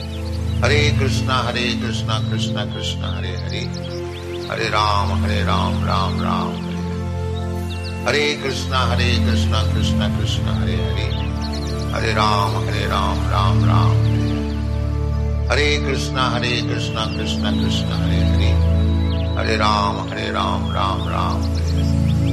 Hare Krishna Hare Krishna Krishna Krishna Hare Hare, Hare Ram Hare Ram Ram Ram Hare Hare, Hare Krishna Hare Krishna Krishna Krishna Hare Hare, Hare Ram Hare Ram Ram Ram Hare Hare, Hare Krishna Hare Krishna Krishna Krishna Hare Hare, Hare Ram Hare Ram Ram Ram Hare Hare,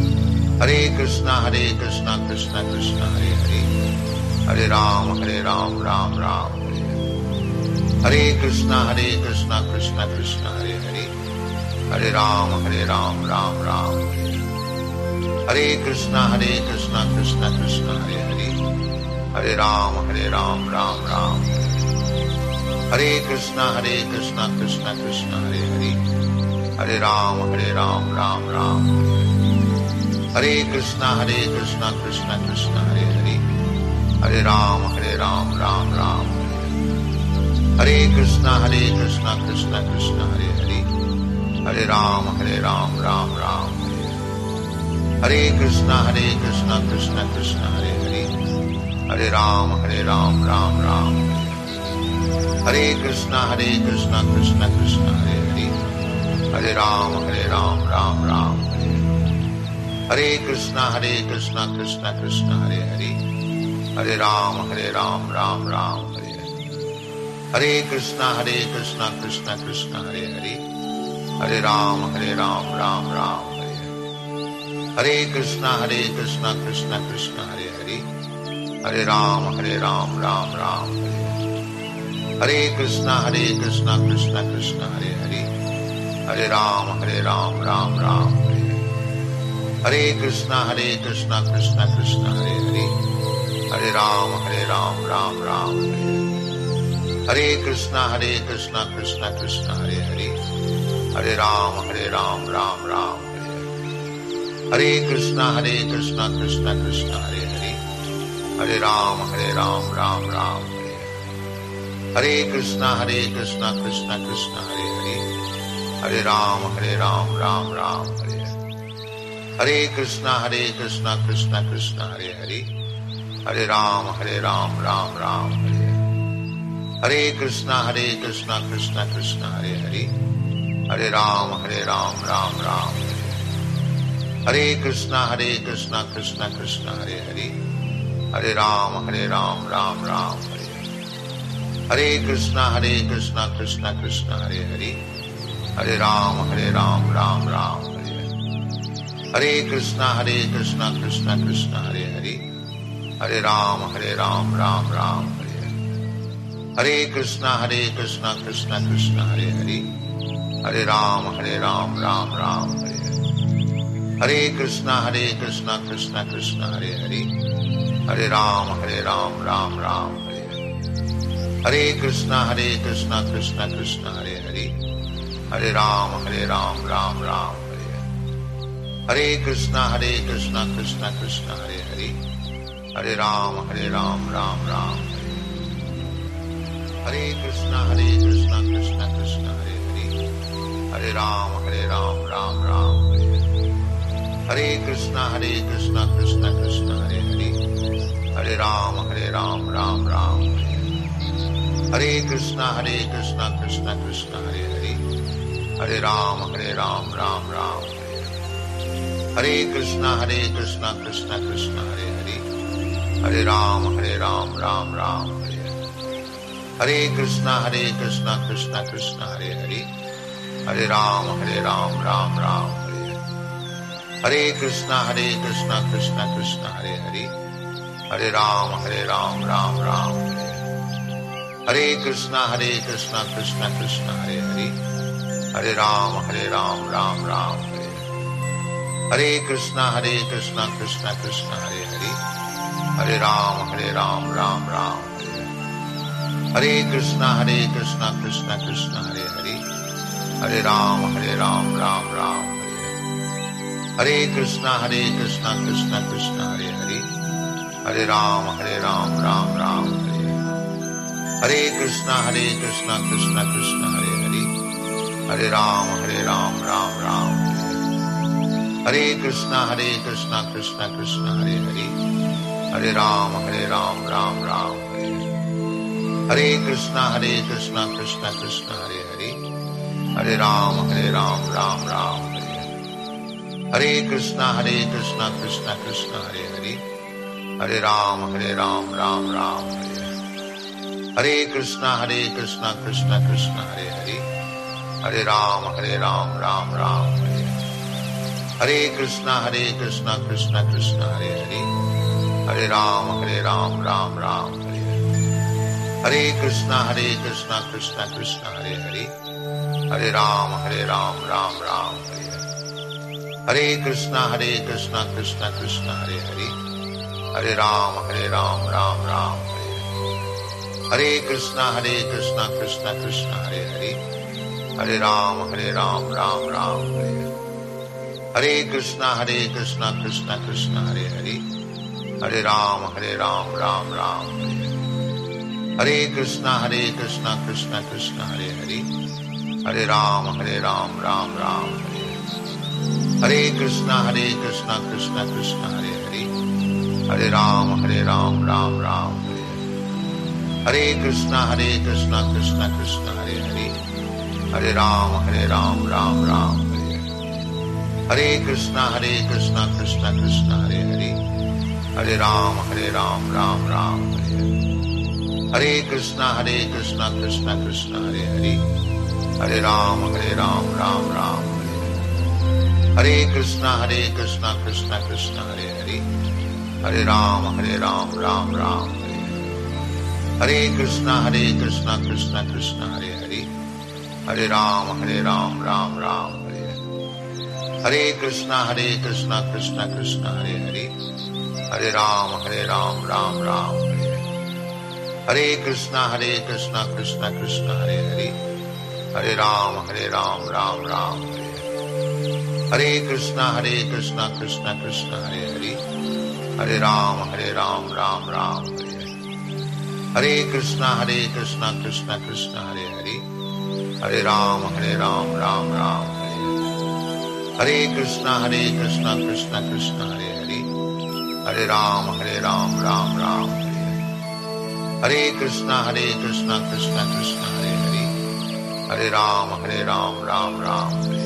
Hare Krishna Hare Krishna Krishna Krishna Hare Hare, Hare Ram Hare Ram Ram Ram Hare Hare, Hare Krishna Hare Krishna Krishna Krishna Hare Hare, Hare Ram Hare Ram Ram Ram Hare Hare, Hare Krishna Hare Krishna Krishna Krishna Hare Hare, Hare Ram Hare Ram Ram Ram Hare Hare, Hare Krishna Hare Krishna Krishna Krishna Hare Hare, Hare Ram Hare Ram Ram Ram Hare Hare, Hare Krishna Hare Krishna Krishna Krishna Hare Hare, Hare Ram Hare Ram Ram Ram Hare Hare, Hare Krishna Hare Krishna Krishna Krishna Hare Hare, Hare Ram Hare Ram Ram Ram Hare Hare, Hare Krishna Hare Krishna Krishna Krishna Hare Hare, Hare Ram Hare Ram Ram Ram Hare Hare, Hare Krishna Hare Krishna Krishna Krishna Hare Hare, Hare Ram Hare Ram Ram Ram Hare Hare, Hare Krishna Hare Krishna Krishna Krishna Hare Hare, Hare Ram Hare Ram Ram Ram Hare Hare, Hare Krishna Hare Krishna Krishna Krishna Hare Hare, Hare Ram Hare Ram Ram Ram Hare Hare, Hare Krishna Hare Krishna Krishna Krishna Hare Hare, Hare Ram Hare Ram Ram Ram Hare Hare, Hare Krishna Hare Krishna Krishna Krishna Hare Hare, Hare Ram Hare Ram Ram Ram Hare Hare, Hare Krishna Hare Krishna Krishna Krishna Hare Hare, Hare Ram Hare Ram Ram Ram Hare Hare, Hare Krishna Hare Krishna Krishna Krishna Hare Hare, Hare Ram Hare Ram Ram Ram Hare Hare, Hare Krishna Hare Krishna Krishna Krishna Hare Hare, Hare Ram Hare Ram Ram Ram Hare Hare, Hare Krishna Hare Krishna Krishna Krishna Hare Hare, Hare Ram Hare Ram Ram Ram Hare Hare, Hare Krishna Hare Krishna Krishna Krishna Hare Hare, Hare Ram Hare Ram Ram Ram Hare Hare, Hare Krishna Hare Krishna Krishna Krishna Hare Hare, Hare Ram Hare Ram Ram Ram Hare Hare, Hare Krishna Hare Krishna Krishna Krishna Hare Hare, Hare Ram Hare Ram Ram Ram Hare Hare, Hare Krishna Hare Krishna Krishna Krishna Hare Hare, Hare Ram Hare Ram Ram Ram Hare Hare, Hare Krishna Hare Krishna Krishna Krishna Hare Hare, Hare Ram Hare Ram Ram Ram Hare Hare, Hare Krishna Hare Krishna Krishna Krishna Hare Hare, Hare Ram Hare Ram Ram Ram Hare Hare, Hare Krishna Hare Krishna Krishna Krishna Hare Hare, Hare Ram Hare Ram Ram Ram Hare Hare, Hare Krishna Hare Krishna Krishna Krishna Hare Hare, Hare Ram Hare Ram Ram Ram Hare Hare, Hare Krishna Hare Krishna Krishna Krishna Hare Hare, Hare Ram Hare Ram Ram Ram Hare Hare, Hare Krishna Hare Krishna Krishna Krishna Hare Hare, Hare Ram Hare Ram Ram Ram Hare Hare, Hare Krishna Hare Krishna Krishna Krishna Hare Hare, Hare Ram Hare Ram Ram Ram Hare Hare, Hare Krishna Hare Krishna Krishna Krishna Hare Hare, Hare Ram Hare Ram Ram Ram Hare Hare, Hare Krishna Hare Krishna Krishna Krishna Hare Hare, Hare Ram Hare Ram Ram Ram Hare Hare, Hare Krishna Hare Krishna Krishna Krishna Hare Hare, Hare Ram Hare Ram Ram Ram Hare Hare, Hare Krishna Hare Krishna Krishna Krishna Hare Hare, Hare Ram Hare Ram Ram Ram Hare Hare, Hare Krishna Hare Krishna Krishna Krishna Hare Hare, Hare Ram Hare Ram Ram Ram Hare Hare, Hare Krishna Hare Krishna Krishna Krishna Hare Hare, Hare Ram Hare Ram Ram Ram Hare Hare, Hare Krishna Hare Krishna Krishna Krishna Hare Hare, Hare Ram Hare Ram Ram Ram Hare Hare, Hare Krishna Hare Krishna Krishna Krishna Hare Hare, Hare Ram Hare Ram Ram Ram Hare Hare, Hare Krishna Hare Krishna Krishna Krishna Hare Hare, Hare Ram Hare Ram Ram Ram Hare Hare, Hare Krishna Hare Krishna Krishna Krishna Hare Hare, Hare Ram Hare Ram Ram Ram Hare Hare, Hare Krishna Hare Krishna Krishna Krishna Hare Hare, Hare Ram Hare Ram Ram Ram Hare Hare, Hare Krishna Hare Krishna Krishna Krishna Hare Hare, Hare Ram Hare Ram Ram Ram Hare Hare, Hare Krishna Hare Krishna Krishna Krishna Hare Hare, Hare Ram Hare Ram Ram Ram Hare Hare, Hare Krishna Hare Krishna Krishna Krishna Hare Hare, Hare Ram Hare Ram Ram Ram Hare Hare, Hare Krishna Hare Krishna Krishna Krishna Hare Hare, Hare Ram Hare Ram Ram Ram Hare Hare, Hare Krishna Hare Krishna Krishna Krishna Hare Hare, Hare Ram Hare Ram Ram Ram Hare Hare, Hare Krishna Hare Krishna Krishna Krishna Hare Hare, Hare Ram Hare Ram Ram Ram Hare Hare, Hare Krishna Hare Krishna Krishna Krishna Hare Hare, Hare Ram Hare Ram Ram Ram Hare Hare, Hare Krishna Hare Krishna Krishna Krishna Hare Hare, Hare Ram Hare Ram Ram Ram Hare Hare, Hare Krishna Hare Krishna Krishna Krishna Hare Hare, Hare Ram Hare Ram Ram Ram Hare Hare, Hare Krishna Hare Krishna Krishna Krishna Hare Hare, Hare Ram Hare Ram Ram Ram Hare Hare, Hare Krishna Hare Krishna Krishna Krishna Hare Hare, Hare Ram Hare Ram Ram Ram Hare Hare, Hare Krishna Hare Krishna Krishna Krishna Hare Hare, Hare Ram Hare Ram Ram Ram Hare Hare, Hare Krishna Hare Krishna Krishna Krishna Hare Hare, Hare Ram Hare Ram Ram Ram Hare Hare, Hare Krishna Hare Krishna Krishna Krishna Hare Hare, Hare Ram Hare Ram Ram Ram Hare Hare, Hare Krishna Hare Krishna Krishna Krishna Hare Hare, Hare Ram Hare Ram Ram Ram Hare Hare, Hare Krishna Hare Krishna Krishna Krishna Hare Hare, Hare Ram Hare Ram Ram Ram Hare Hare, Hare Krishna Hare Krishna Krishna Krishna Hare Hare, Hare Ram Hare Ram Ram Ram Hare Hare, Hare Krishna Hare Krishna Krishna Krishna Hare Hare, Hare Ram Hare Ram Ram Ram Hare Hare, Hare Krishna Hare Krishna Krishna Krishna Hare Hare, Hare Ram Hare Ram Ram Ram Hare Hare, Hare Krishna Hare Krishna Krishna Krishna Hare Hare, Hare Ram Hare Ram Ram Ram Hare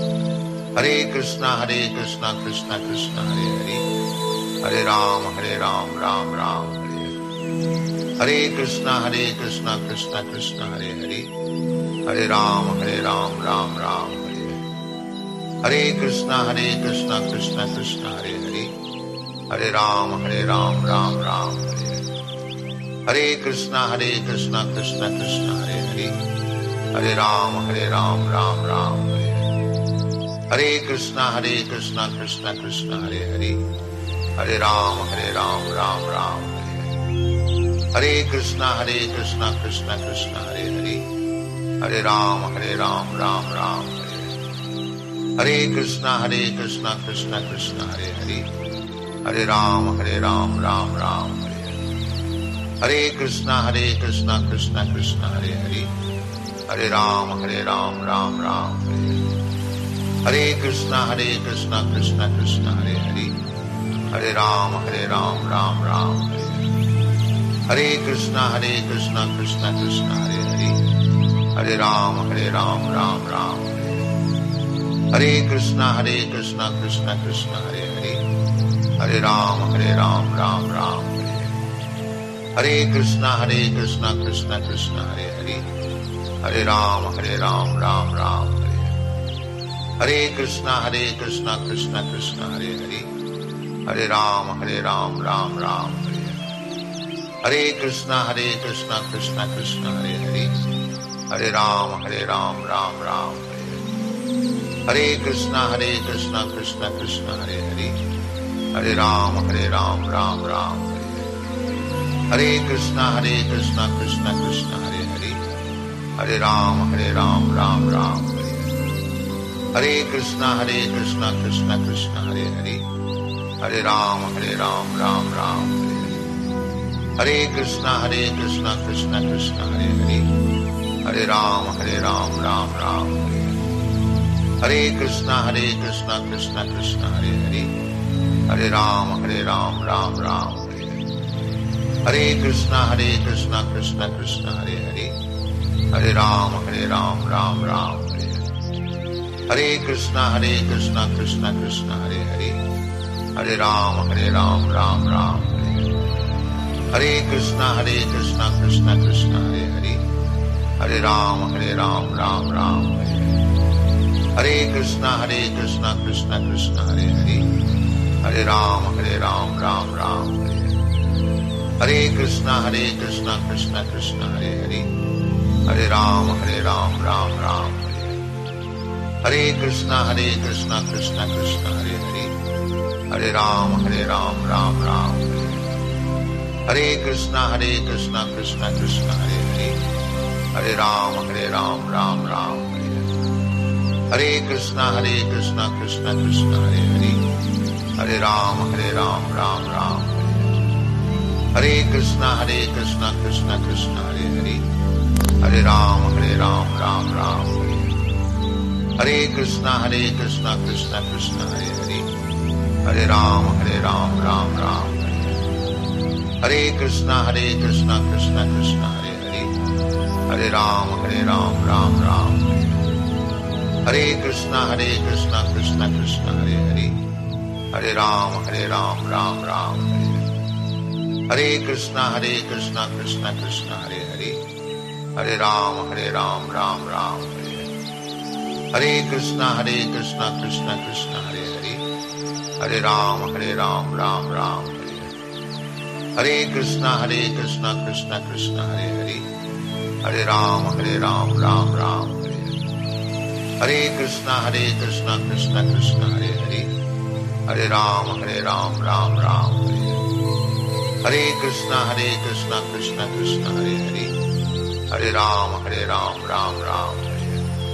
Hare, Hare Krishna Hare Krishna Krishna Krishna Hare Hare, Hare Ram Hare Ram Ram Ram Hare Hare, Hare Krishna Hare Krishna Krishna Krishna Hare Hare, Hare Ram Hare Ram Ram Ram Hare Hare, Hare Krishna Hare Krishna Krishna Krishna Hare Hare, Hare Ram Hare Ram Ram Ram Hare Hare, Hare Krishna, Hare Krishna, Krishna Krishna, Hare Hare, Hare Ram, Hare Ram, Ram Ram, Hare Hare. Hare Krishna, Hare Krishna, Krishna Krishna, Hare Hare, Hare Ram, Hare Ram, Ram Ram, Hare Hare. Hare Krishna, Hare Krishna, Krishna Krishna, Hare Hare, Hare Ram, Hare Ram, Ram Ram, Hare Hare. Hare Krishna, Hare Krishna, Krishna Krishna, Hare Hare, Hare Ram, Hare Ram, Ram Ram, Hare Hare. Hare Krishna, Hare Krishna, Krishna Krishna, Hare Hare, Hare Ram, Hare Ram, Ram Ram, Hare Hare. Hare Krishna, Hare Krishna, Krishna Krishna, Hare Hare, Hare Ram, Hare Ram, Ram Ram, Hare Hare. Hare Krishna, Hare Krishna, Krishna Krishna, Hare Hare, Hare Ram, Hare Ram, Ram Ram, Hare Hare. Hare Krishna, Hare Krishna, Krishna Krishna, Hare Hare, Hare Ram, Hare Ram, Ram Ram, Hare Hare. Hare Krishna, Hare Krishna, Krishna Krishna, Hare Hare, Hare Ram, Hare Ram, Ram Ram, Hare Hare. Hare Krishna, Hare Krishna, Krishna Krishna, Hare Hare, Hare Ram, Hare Ram, Ram Ram, Hare Hare. Hare Krishna, Hare Krishna, Krishna Krishna, Hare Hare, Hare Ram, Hare Ram, Ram Ram, Hare Hare. Hare Krishna, Hare Krishna, Krishna Krishna, Hare Hare, Hare Ram, Hare Ram, Ram Ram, Hare Hare. Hare Krishna, Hare Krishna, Krishna Krishna, Hare Hare, Hare Ram, Hare Ram, Ram Ram, Hare Hare. Hare Krishna, Hare Krishna, Krishna Krishna, Hare Hare, Hare Ram, Hare Ram, Ram Ram, Hare Hare. Hare Krishna, Hare Krishna, Krishna Krishna, Hare Hare, Hare Ram, Hare Ram, Ram Ram, Hare Hare. Hare Krishna, Hare Krishna, Krishna Krishna, Hare Hare, Hare Ram, Hare Ram, Ram Ram, Hare Hare. Hare Krishna, Hare Krishna, Krishna Krishna, Hare Hare, Hare Ram, Hare Ram, Ram Ram, Hare Hare. Hare Krishna, Hare Krishna, Krishna Krishna, Hare Hare, Hare Ram, Hare Ram, Ram Ram, Hare Hare. Hare Krishna, Hare Krishna, Krishna Krishna, Hare Hare, Hare Ram, Hare Ram, Ram Ram, Hare Hare. Hare Krishna, Hare Krishna, Krishna Krishna, Hare Hare, Hare Ram, Hare Ram, Ram Ram, Hare Hare. Hare Krishna, Hare Krishna, Krishna Krishna, Hare Hare, Hare Ram, Hare Ram, Ram Ram, Hare Hare. Hare Krishna, Hare Krishna, Krishna Krishna, Hare Hare, Hare Ram, Hare Ram, Ram Ram, Hare Hare. Hare Krishna, Hare Krishna, Krishna Krishna, Hare Hare, Hare Ram, Hare Ram, Ram Ram, Hare Hare. Hare Krishna, Hare Krishna, Krishna Krishna, Hare Hare, Hare Ram, Hare Ram, Ram Ram, Hare Hare. Hare Krishna, Hare Krishna, Krishna Krishna, Hare Hare, Hare Ram, Hare Ram, Ram Ram, Hare Hare. Hare Krishna, Hare Krishna, Krishna Krishna, Hare Hare, Hare Ram, Hare Ram, Ram Ram, Hare Hare. Hare Krishna, Hare Krishna, Krishna Krishna, Hare Hare, Hare Ram, Hare Ram, Ram Ram, Hare Hare. Hare Krishna, Hare Krishna, Krishna Krishna, Hare Hare, Hare Ram, Hare Ram, Ram Ram, Hare Hare. Hare Krishna, Hare Krishna, Krishna Krishna, Hare Hare, Hare Ram, Hare Ram, Ram Ram, Hare Hare. Hare Krishna, Hare Krishna, Krishna Krishna, Hare Hare, Hare Ram, Hare Ram, Ram Ram, Hare Hare. Hare Krishna, Hare Krishna, Krishna Krishna, Hare Hare, Hare Ram, Hare Ram, Ram Ram, Hare Hare. Hare Krishna, Hare Krishna, Krishna Krishna, Hare Hare, Hare Ram, Hare Ram, Ram Ram, Hare Hare. Hare Krishna, Hare Krishna, Krishna Krishna, Hare Hare, Hare Ram, Hare Ram, Ram Ram, Hare Hare.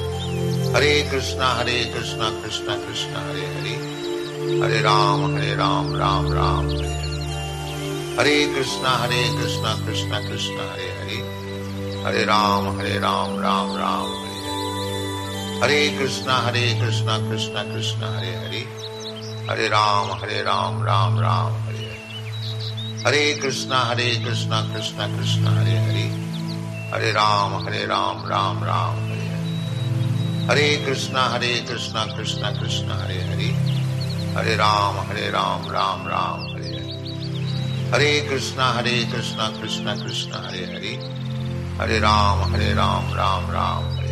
Hare Krishna, Hare Krishna, Krishna Krishna, Hare Hare, Hare Ram, Hare Ram, Ram Ram, Hare Hare. Hare Krishna, Hare Krishna, Krishna Krishna, Hare Hare, Hare Ram, Hare Ram, Ram Ram, Hare Hare. Hare Krishna, Hare Krishna, Krishna Krishna, Hare Hare, Hare Ram, Hare Ram, Ram Ram, Hare Hare. Hare Krishna, Hare Krishna, Krishna Krishna, Hare Hare, Hare Ram, Hare Ram, Ram Ram, Hare Hare. Hare Krishna, Hare Krishna, Krishna Krishna, Hare Hare, Hare Ram, Hare Ram, Ram Ram, Hare Hare. Hare Krishna, Hare Krishna, Krishna Krishna, Hare Hare, Hare Ram, Hare Ram, Ram Ram, Hare Hare.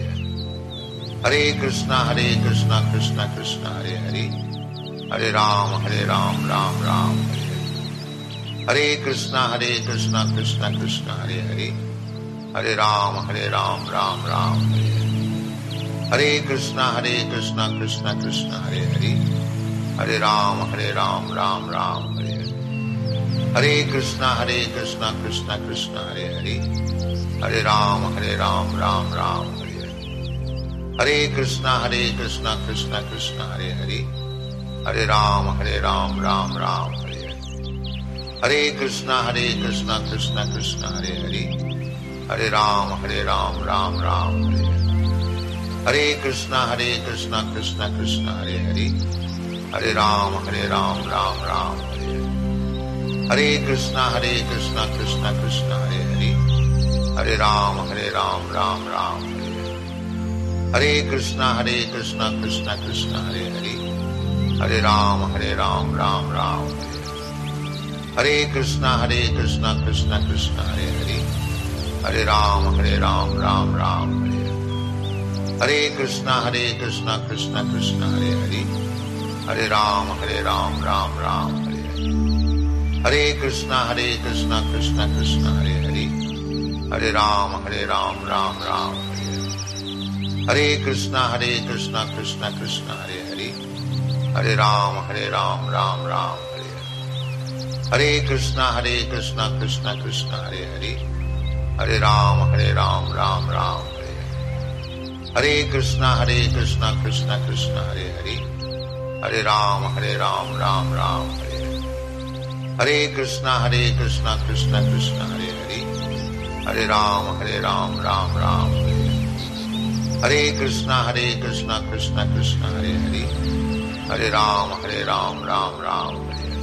Hare Krishna, Hare Krishna, Krishna Krishna, Hare Hare, Hare Ram, Hare Ram, Ram Ram, Hare Hare. Hare Krishna, Hare Krishna, Krishna Krishna, Hare Hare, Hare Ram, Hare Ram, Ram Ram, Hare Hare. Hare Krishna, Hare Krishna, Krishna Krishna, Hare Hare, Hare Ram, Hare Ram, Ram Ram, Hare Hare. Hare Krishna, Hare Krishna, Krishna Krishna, Hare Hare, Hare Ram, Hare Ram, Ram Ram, Hare Hare. Hare Krishna, Hare Krishna, Krishna Krishna, Hare Hare, Hare Ram, Hare Ram, Ram Ram, Hare Hare. Hare Krishna, Hare Krishna, Krishna Krishna, Hare Hare, Hare Ram, Hare Ram, Ram Ram, Hare Hare. Hare Krishna, Hare Krishna, Krishna Krishna, Hare Hare, Hare Ram, Hare Ram, Ram Ram, Hare Hare. Hare Krishna, Hare Krishna, Krishna Krishna, Hare Hare, Hare Ram, Hare Ram, Ram Ram, Hare Hare. Hare Krishna, Hare Krishna, Krishna Krishna, Hare Hare, Hare Ram, Hare Ram, Ram Ram, Hare Hare. Hare Krishna, Hare Krishna, Krishna Krishna, Hare Hare, Hare Ram, Hare Ram, Ram Ram, Hare Hare. Hare Krishna, Hare Krishna, Krishna Krishna, Hare Hare, Hare Ram, Hare Ram, Ram Ram, Hare Hare. Hare Krishna, Hare Krishna, Krishna Krishna, Hare Hare, Hare Ram, Hare Ram, Ram Ram, Hare Hare. Hare Krishna, Hare Krishna, Krishna Krishna, Hare Hare, Hare Ram, Hare Ram, Ram Ram, Hare Hare. Hare Krishna, Hare Krishna, Krishna Krishna, Hare Hare, Hare Ram, Hare Ram, Ram Ram, Hare Hare. Hare Krishna, Hare Krishna, Krishna Krishna, Hare Hare, Hare Ram, Hare Ram, Ram Ram, Hare Hare. Hare Krishna, Hare Krishna, Krishna Krishna, Hare Hare, Hare Ram, Hare Ram, Ram Ram, Hare Hare. Hare Krishna, Hare Krishna, Krishna Krishna, Hare Hare, Hare Ram, Hare Ram, Ram Ram, Hare Hare.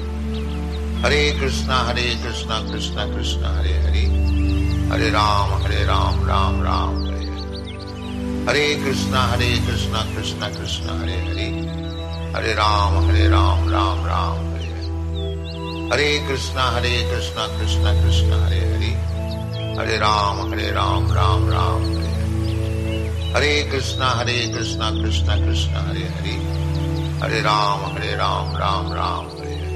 Hare Krishna, Hare Krishna, Krishna Krishna, Hare Hare, Hare Ram, Hare Ram, Ram Ram, Hare Hare. Hare Krishna, Hare Krishna, Krishna Krishna, Hare Hare, Hare Ram, Hare Ram, Ram Ram, Hare Hare. Hare Krishna, Hare Krishna, Krishna Krishna, Hare Hare, Hare Ram, Hare Ram, Ram Ram, Hare Hare. Hare Krishna, Hare Krishna, Krishna Krishna, Hare Hare, Hare Ram, Hare Ram, Ram Ram, Hare Hare.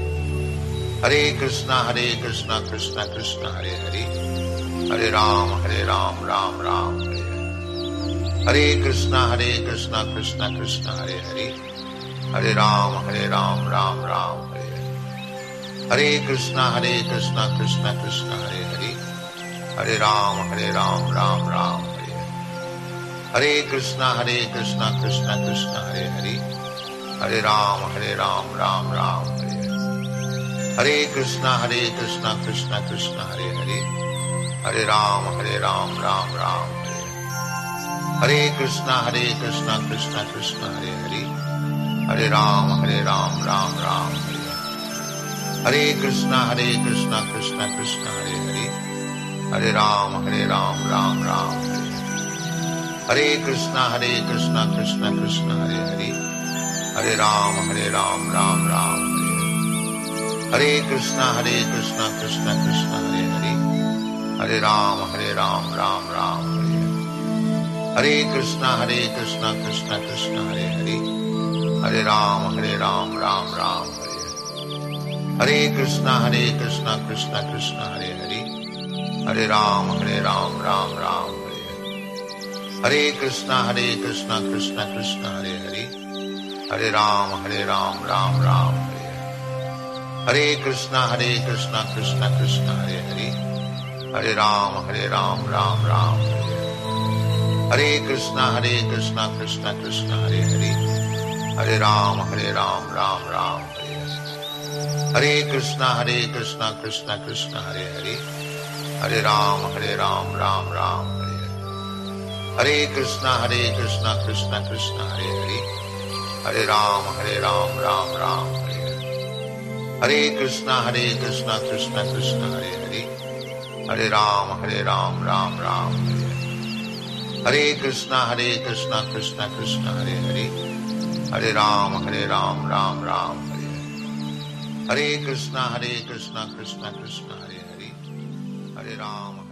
Hare Krishna, Hare Krishna, Krishna Krishna, Hare Hare, Hare Ram, Hare Ram, Ram Ram, Hare Hare. Hare Krishna, Hare Krishna, Krishna Krishna, Hare Hare, Hare Ram, Hare Ram, Ram Ram, Hare Hare. Hare Krishna, Hare Krishna, Krishna Krishna, Hare Hare, Hare Ram, Hare Ram, Ram Ram, Hare Hare. Hare Krishna, Hare Krishna, Krishna Krishna, Hare Hare, Hare Ram, Hare Ram, Ram Ram, Hare Hare. Hare Krishna, Hare Krishna, Krishna Krishna, Hare Hare, Hare Ram, Hare Ram, Ram Ram, Hare Hare. Hare Krishna, Hare Krishna, Krishna Krishna, Hare Hare, Hare Ram, Hare Ram, Ram Ram, Hare Hare. Hare Krishna, Hare Krishna, Krishna Krishna, Hare Hare, Hare Ram, Hare Ram, Ram Ram, Hare Hare. Hare Krishna, Hare Krishna, Krishna Krishna, Hare Hare, Hare Ram, Hare Ram, Ram Ram, Hare Hare. Hare Krishna, Hare Krishna, Krishna Krishna, Hare Hare, Hare Ram, Hare Ram, Ram Ram, Hare Hare. Hare Krishna, Hare Krishna, Krishna Krishna, Hare Hare, Hare Ram, Hare Ram, Ram Ram, Hare Hare. Hare Krishna, Hare Krishna, Krishna Krishna, Hare Hare, Hare Ram, Hare Ram, Ram Ram, Hare Hare. Hare Krishna, Hare Krishna, Krishna Krishna, Hare Hare, Hare Ram, Hare Ram, Ram Ram, Hare Hare. Hare Krishna, Hare Krishna, Krishna Krishna, Hare Hare, Hare Ram, Hare Ram, Ram Ram, Hare Hare. Hare Krishna, Hare Krishna, Krishna Krishna, Hare Hare, Hare Ram, Hare Ram, Ram Ram, Hare Hare. Hare Krishna, Hare Krishna, Krishna Krishna, Hare Hare, Hare Ram, Hare Ram, Ram Ram, Hare Hare. Hare Krishna, Hare Krishna, Krishna Krishna, Hare Hare, Hare Ram, Hare Ram, Ram Ram, Hare Hare. Hare Krishna, Hare Krishna, Krishna Krishna, Hare Hare, Hare Ram, Hare Ram, Ram Ram, Hare Hare. Hare Krishna, Hare Krishna, Krishna Krishna, Hare Hare, Hare Ram, Hare Ram, Ram Ram, Hare Hare. Hare Krishna, Hare Krishna, Krishna Krishna, Hare Hare, Hare Ram.